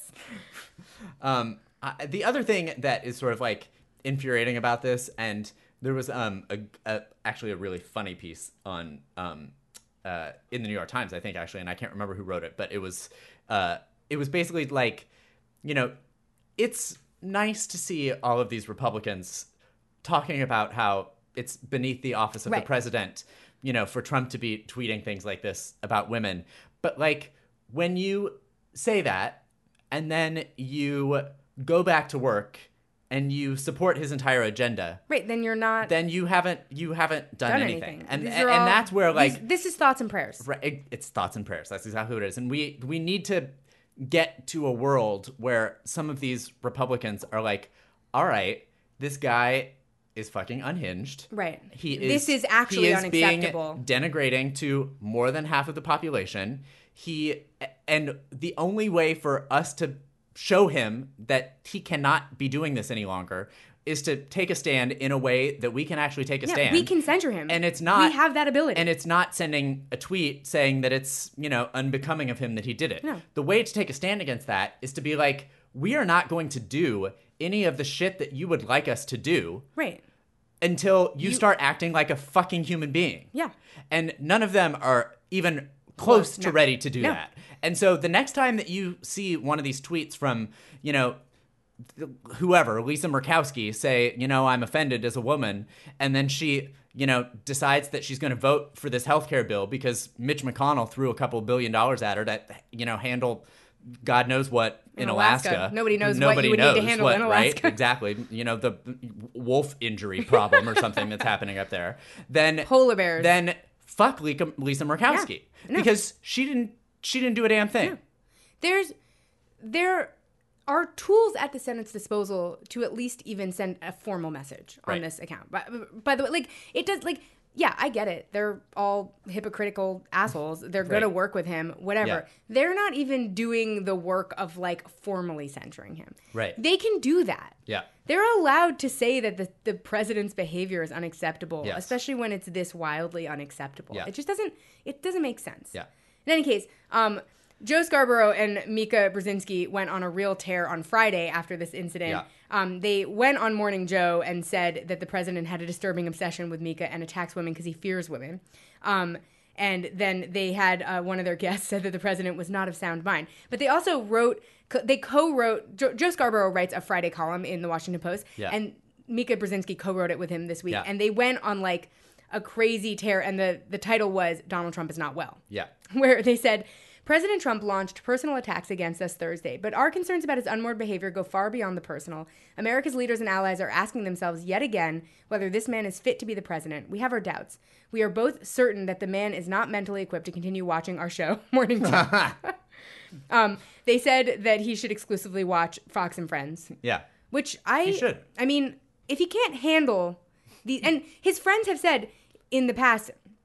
Um, I, the other thing that is sort of like infuriating about this, and there was um a, a actually a really funny piece on um uh in the New York Times, I think, actually, and I can't remember who wrote it, but it was uh it was basically like, you know, it's nice to see all of these Republicans talking about how it's beneath the office of Right. the president, you know, for Trump to be tweeting things like this about women. But like, when you say that and then you go back to work and you support his entire agenda, Right, then you're not then you haven't you haven't done, done anything. anything. And These and, are and all- that's where like these- this is thoughts and prayers. right, it, it's thoughts and prayers. That's exactly what it is. And we we need to get to a world where some of these Republicans are like, all right, this guy is fucking unhinged. Right. He is. This is actually he is unacceptable. Being denigrating to more than half of the population. He and the only way for us to show him that he cannot be doing this any longer is to take a stand in a way that we can actually take a Yeah, stand. we can censure him. And it's not. We have that ability. And it's not sending a tweet saying that it's, you know, unbecoming of him that he did it. No. The way to take a stand against that is to be like, we are not going to do any of the shit that you would like us to do Right. until you, You- start acting like a fucking human being. Yeah. And none of them are even close Close, to no. ready to do No. that. And so the next time that you see one of these tweets from, you know, whoever, Lisa Murkowski, say, you know, I'm offended as a woman, and then she, you know, decides that she's going to vote for this healthcare bill because Mitch McConnell threw a couple billion dollars at her to, you know, handle God knows what in, In Alaska. Alaska. Nobody knows what you would need to handle in Right? Alaska. Exactly. You know, the wolf injury problem or something that's happening up there. Then Polar bears. Then fuck Lisa, Lisa Murkowski. Yeah. No. Because she didn't she didn't do a damn thing. There's there are tools at the Senate's disposal to at least even send a formal message on Right. this account. By, by the way, like, it does, like, yeah, I get it. They're all hypocritical assholes. They're going to Right. work with him, whatever. Yeah. They're not even doing the work of, like, formally censuring him. Right. They can do that. Yeah. They're allowed to say that the, the president's behavior is unacceptable, Yes. especially when it's this wildly unacceptable. Yeah. It just doesn't, it doesn't make sense. Yeah. In any case, um, Joe Scarborough and Mika Brzezinski went on a real tear on Friday after this incident. Yeah. Um, they went on Morning Joe and said that the president had a disturbing obsession with Mika and attacks women because he fears women. Um, and then they had uh, one of their guests said that the president was not of sound mind. But they also wrote, co- they co-wrote, Joe, Joe Scarborough writes a Friday column in the Washington Post. Yeah. And Mika Brzezinski co-wrote it with him this week. Yeah. And they went on like a crazy tear. And the, the title was Donald Trump is not well. Yeah. Where they said, President Trump launched personal attacks against us Thursday, but our concerns about his unmoored behavior go far beyond the personal. America's leaders and allies are asking themselves yet again whether this man is fit to be the president. We have our doubts. We are both certain that the man is not mentally equipped to continue watching our show, Morning Joe. um, they said that he should exclusively watch Fox and Friends, Yeah. which I He should. I mean, if he can't handle the and his friends have said in the past,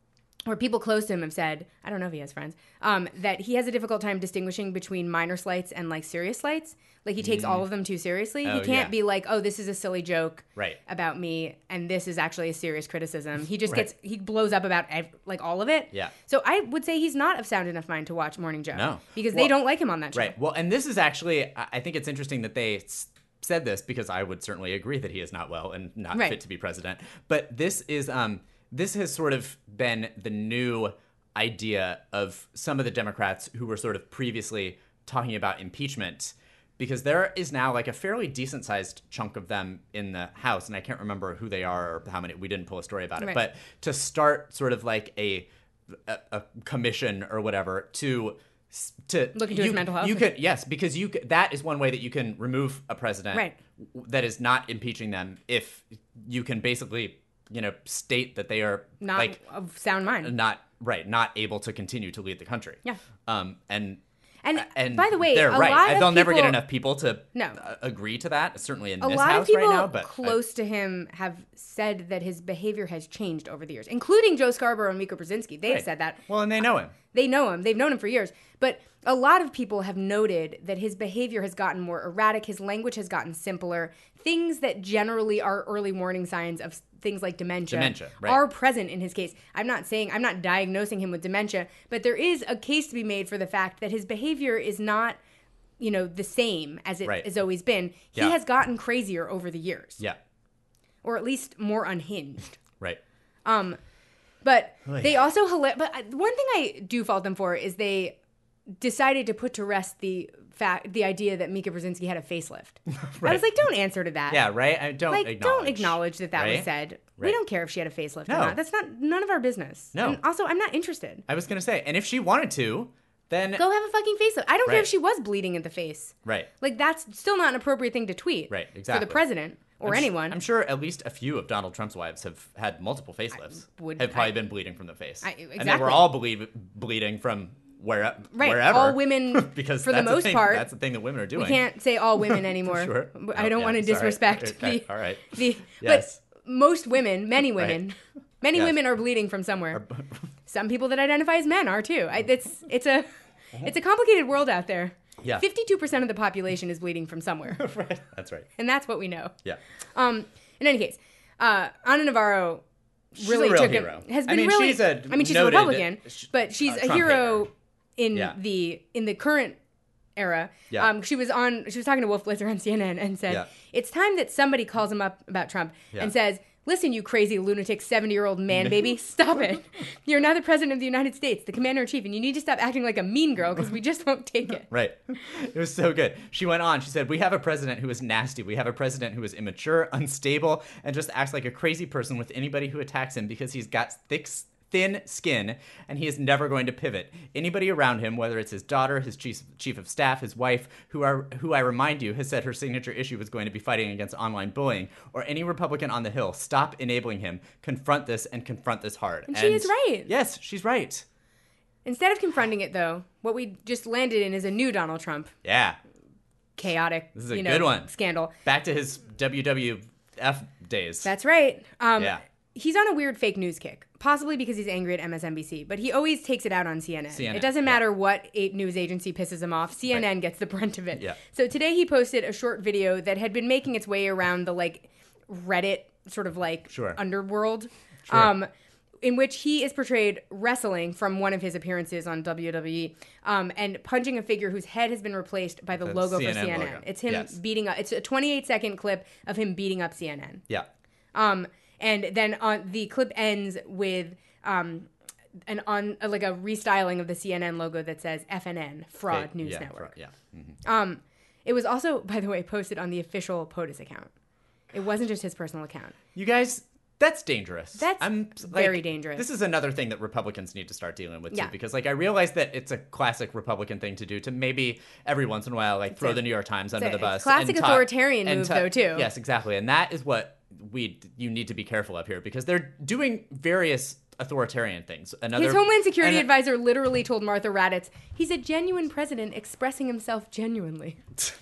or people close to him have said, I don't know if he has friends, um, that he has a difficult time distinguishing between minor slights and like serious slights. Like he takes mm. all of them too seriously. Oh, he can't yeah. be like, oh, this is a silly joke right. about me, and this is actually a serious criticism. He just right. gets, he blows up about ev- like all of it. Yeah. So I would say he's not of sound enough mind to watch Morning Joe. No. Because well, they don't like him on that show. Right. Well, and this is actually, I think it's interesting that they s- said this because I would certainly agree that he is not well and not right. fit to be president. But this is, um, this has sort of been the new idea of some of the Democrats who were sort of previously talking about impeachment, because there is now like a fairly decent sized chunk of them in the House, and I can't remember who they are or how many. We didn't pull a story about it, right. but to start sort of like a a, a commission or whatever to to look into you, his mental health. You could yes, because you could, that is one way that you can remove a president right. that is not impeaching them if you can basically, you know, state that they are not like of sound mind, not right, not able to continue to lead the country. Yeah. Um. And and and by the way, they're a right. lot of They'll never people, get enough people to no. uh, agree to that. Certainly in a this lot house of people right now, but close I, to him have said that his behavior has changed over the years, including Joe Scarborough and Mika Brzezinski. They've right. said that. Well, and they know him. They know him. They've known him for years. But a lot of people have noted that his behavior has gotten more erratic. His language has gotten simpler. Things that generally are early warning signs of things like dementia, dementia right. are present in his case. I'm not saying, I'm not diagnosing him with dementia, but there is a case to be made for the fact that his behavior is not, you know, the same as it right. has always been. He yeah. has gotten crazier over the years. Yeah. Or at least more unhinged. Right. Um, but oh, yeah. they also, but one thing I do fault them for is they decided to put to rest the fact, the idea that Mika Brzezinski had a facelift. right. I was like, don't answer to that. Yeah, right. I don't like, acknowledge. don't acknowledge that that right? was said. Right. We don't care if she had a facelift no. or not. That's not none of our business. No. And also, I'm not interested. I was gonna say, and if she wanted to, then go have a fucking facelift. I don't right. care if she was bleeding in the face. Right. Like that's still not an appropriate thing to tweet. Right. Exactly. For the president or I'm anyone. Sh- I'm sure at least a few of Donald Trump's wives have had multiple facelifts. I would, have probably I, been bleeding from the face. I, exactly. And then we're all bleed, bleeding from where, right. wherever. All women, because for the that's most thing, part. That's the thing that women are doing. We can't say all women anymore. sure. I don't oh, want yeah, to disrespect sorry. the, all right. the yes. But most women, many women, right. many yes. women are bleeding from somewhere. Some people that identify as men are too. I, it's it's a it's a complicated world out there. Yeah. fifty-two percent of the population is bleeding from somewhere. right. That's right. And that's what we know. Yeah. Um. In any case, uh, Ana Navarro really she's a real took hero. him. Has been I mean, really. she's a I mean, she's noted, a Republican, but she's uh, a Trump hero hater. in Yeah. the in the current era. Yeah. Um, she was on. She was talking to Wolf Blitzer on C N N and said, Yeah. "It's time that somebody calls him up about Trump Yeah. and says." Listen, you crazy lunatic seventy-year-old man baby, stop it. You're now the president of the United States, the commander-in-chief, and you need to stop acting like a mean girl because we just won't take it. Right. It was so good. She went on. She said, we have a president who is nasty. We have a president who is immature, unstable, and just acts like a crazy person with anybody who attacks him because he's got thick thin skin, and he is never going to pivot. Anybody around him, whether it's his daughter, his chief, chief of staff, his wife, who are who I remind you has said her signature issue was going to be fighting against online bullying, or any Republican on the Hill, stop enabling him. Confront this and confront this hard. And, and she is right. Yes, she's right. Instead of confronting it, though, what we just landed in is a new Donald Trump. Yeah. Chaotic, This is a you know, good one. Scandal. Back to his W W F days. That's right. Um, yeah. He's on a weird fake news kick, possibly because he's angry at M S N B C, but he always takes it out on C N N. C N N, It doesn't yeah. matter what a news agency pisses him off. C N N Right. gets the brunt of it. Yeah. So today he posted a short video that had been making its way around the like Reddit sort of like Sure. underworld, Sure. um, in which he is portrayed wrestling from one of his appearances on W W E, um, and punching a figure whose head has been replaced by the, The logo C N N for C N N. logo. It's him Yes. beating up. It's a twenty-eight second clip of him beating up C N N. Yeah. Um, and then on the clip ends with um, an on uh, like a restyling of the C N N logo that says F N N, Fraud Fake- News yeah, Network. fraud, yeah. Mhm. Um, it was also, by the way, posted on the official POTUS account. It wasn't just his personal account. You guys, that's dangerous. That's I'm, very dangerous. This is another thing that Republicans need to start dealing with, too, Yeah. because, like, I realize that it's a classic Republican thing to do, to maybe every once in a while, like, throw a- the New York Times under a- the bus. classic and talk- authoritarian and move, ta- though, too. Yes, exactly. And that is what we you need to be careful of here, because they're doing various authoritarian things. Another, His Homeland Security and- advisor literally told Martha Raddatz, he's a genuine president expressing himself genuinely.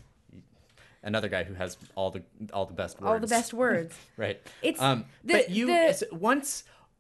Another guy who has all the all the best words. All the best words. Right. It's um, the- but you the- it's- once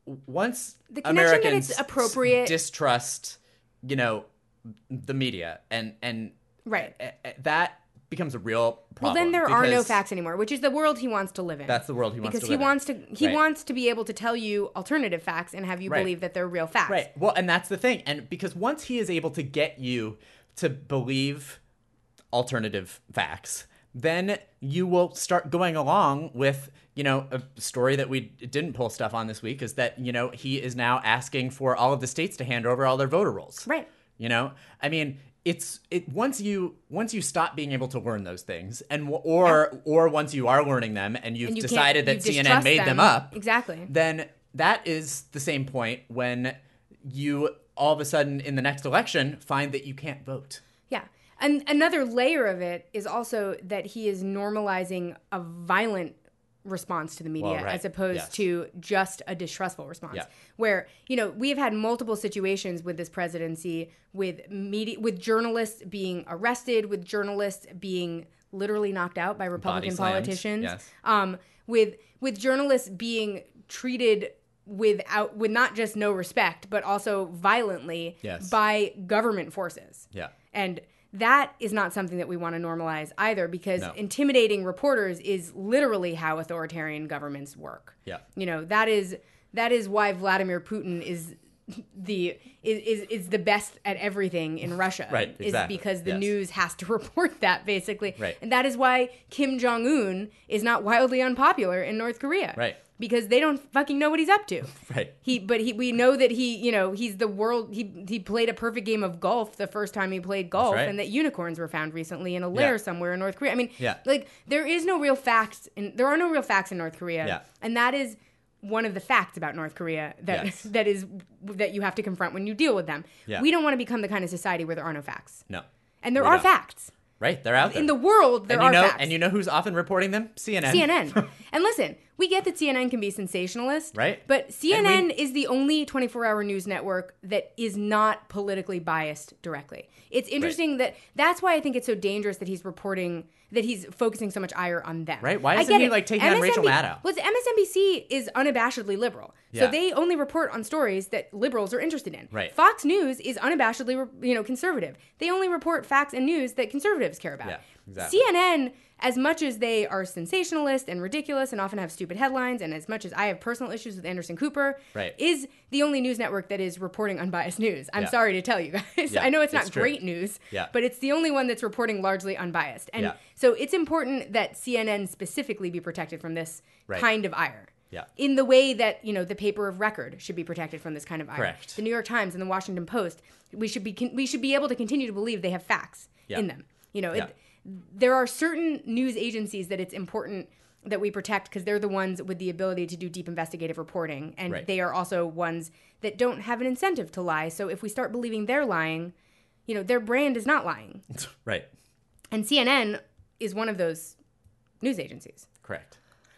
once The connection that Americans it's appropriate- distrust, you know, the media and and Right. a- a- that becomes a real problem. Well, then there are no because facts anymore, which is the world he wants to live in. That's the world he wants because to live he in. wants to he Right. wants to be able to tell you alternative facts and have you Right. believe that they're real facts. Right. Well, and that's the thing. And because once he is able to get you to believe alternative facts, then you will start going along with, you know, a story that we didn't pull stuff on this week is that, you know, he is now asking for all of the states to hand over all their voter rolls. Right. You know, I mean, it's it once you once you stop being able to learn those things, and or Yeah. or once you are learning them and you've And you can't- decided you that C N N distrust made them. them up, Exactly. then that is the same point when you all of a sudden in the next election find that you can't vote. Yeah. And another layer of it is also that he is normalizing a violent response to the media Well, right. as opposed Yes. to just a distrustful response. Yeah. Where, you know, we have had multiple situations with this presidency with media with journalists being arrested, with journalists being literally knocked out by Republican slammed. politicians. Yes. Um with with journalists being treated without with not just no respect, but also violently Yes. by government forces. Yeah. And that is not something that we want to normalize either, because No. intimidating reporters is literally how authoritarian governments work. Yeah. You know, that is that is why Vladimir Putin is the is is, is the best at everything in Russia. Right, exactly. Is because the Yes. news has to report that, basically. Right. And that is why Kim Jong Un is not wildly unpopular in North Korea. Right. Because they don't fucking know what he's up to. Right. He, but he, we know that he, you know, he's the world. He he played a perfect game of golf the first time he played golf, right. and that unicorns were found recently in a lair Yeah. somewhere in North Korea. I mean, Yeah. like there is no real facts, in, there are no real facts in North Korea, Yeah. and that is one of the facts about North Korea that Yes. that is that you have to confront when you deal with them. Yeah. We don't want to become the kind of society where there are no facts, No. and there We are don't. facts Right. They're out there. in the world. There and you are know, facts. and you know who's often reporting them? C N N. C N N. And listen, we get that C N N can be sensationalist. Right. But C N N And we- is the only twenty-four hour news network that is not politically biased directly. It's interesting that that's why I think it's so dangerous that he's reporting, that he's focusing so much ire on them. Right. Why I isn't get he, it. like, taking on Rachel Maddow? Well, M S N B C is unabashedly liberal. So Yeah. they only report on stories that liberals are interested in. Right. Fox News is unabashedly, you know, conservative. They only report facts and news that conservatives care about. Yeah, exactly. C N N, as much as they are sensationalist and ridiculous and often have stupid headlines, and as much as I have personal issues with Anderson Cooper, Right. is the only news network that is reporting unbiased news. I'm Yeah. sorry to tell you guys. Yeah, I know it's not it's true. great news, Yeah. but it's the only one that's reporting largely unbiased. And Yeah. so it's important that C N N specifically be protected from this Right. kind of ire. Yeah. In the way that, you know, the paper of record should be protected from this kind of ire. Correct. The New York Times and the Washington Post, we should be we should be able to continue to believe they have facts Yeah. in them. You know, Yeah. it, there are certain news agencies that it's important that we protect because they're the ones with the ability to do deep investigative reporting, and Right. they are also ones that don't have an incentive to lie. So if we start believing they're lying, you know, their brand is not lying. Right. And C N N is one of those news agencies. Correct.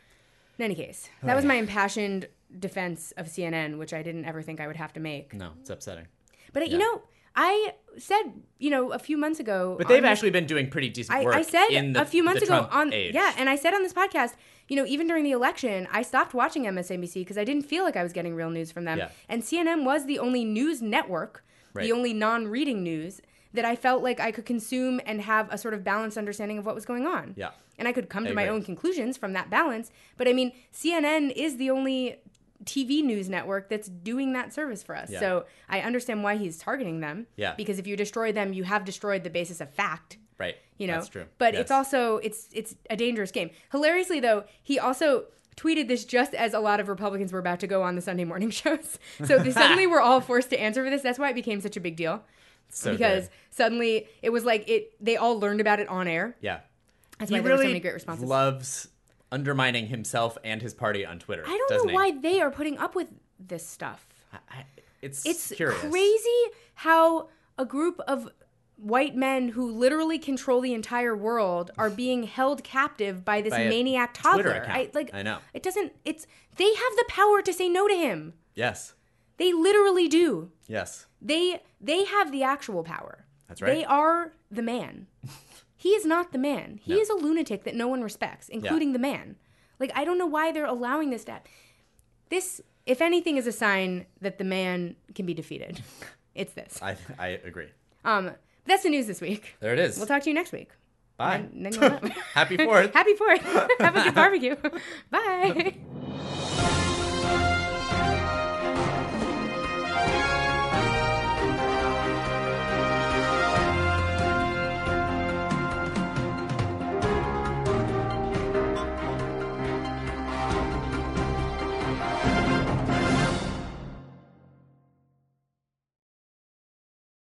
In any case, that was my impassioned defense of C N N, which I didn't ever think I would have to make. No, it's upsetting. But, uh, you Yeah. know, I said, you know, a few months ago. But they've on this- actually been doing pretty decent I, work I said in the, a few months the ago Trump on age. yeah, and I said on this podcast, you know, even during the election, I stopped watching M S N B C because I didn't feel like I was getting real news from them. Yeah. And C N N was the only news network, Right. the only non-reading news that I felt like I could consume and have a sort of balanced understanding of what was going on. Yeah. And I could come I to my agree. own conclusions from that balance. But I mean, C N N is the only T V news network that's doing that service for us. Yeah. So I understand why he's targeting them. Yeah. Because if you destroy them, you have destroyed the basis of fact. Right. You know, That's true. But Yes. it's also it's it's a dangerous game. Hilariously, though, he also tweeted this just as a lot of Republicans were about to go on the Sunday morning shows. So they suddenly were all forced to answer for this. That's why it became such a big deal. So because good. suddenly it was like it. They all learned about it on air. Yeah. That's He why there were so really many great responses. loves undermining himself and his party on Twitter. I don't doesn't know he? why they are putting up with this stuff. I, I, it's It's curious. crazy how a group of white men who literally control the entire world are being held captive by this By a maniac Twitter toddler. account. I like I know. It doesn't it's they have the power to say no to him. Yes. They literally do. Yes. They they have the actual power. That's right. They are the man. He is not the man. He No. is a lunatic that no one respects, including the man. Like I don't know why they're allowing this to happen. This if anything is a sign that the man can be defeated, it's this. I I agree. Um, that's the news this week. There it is. We'll talk to you next week. Bye. And then you'll know. Happy Fourth. Happy Fourth. Have a good barbecue. Bye.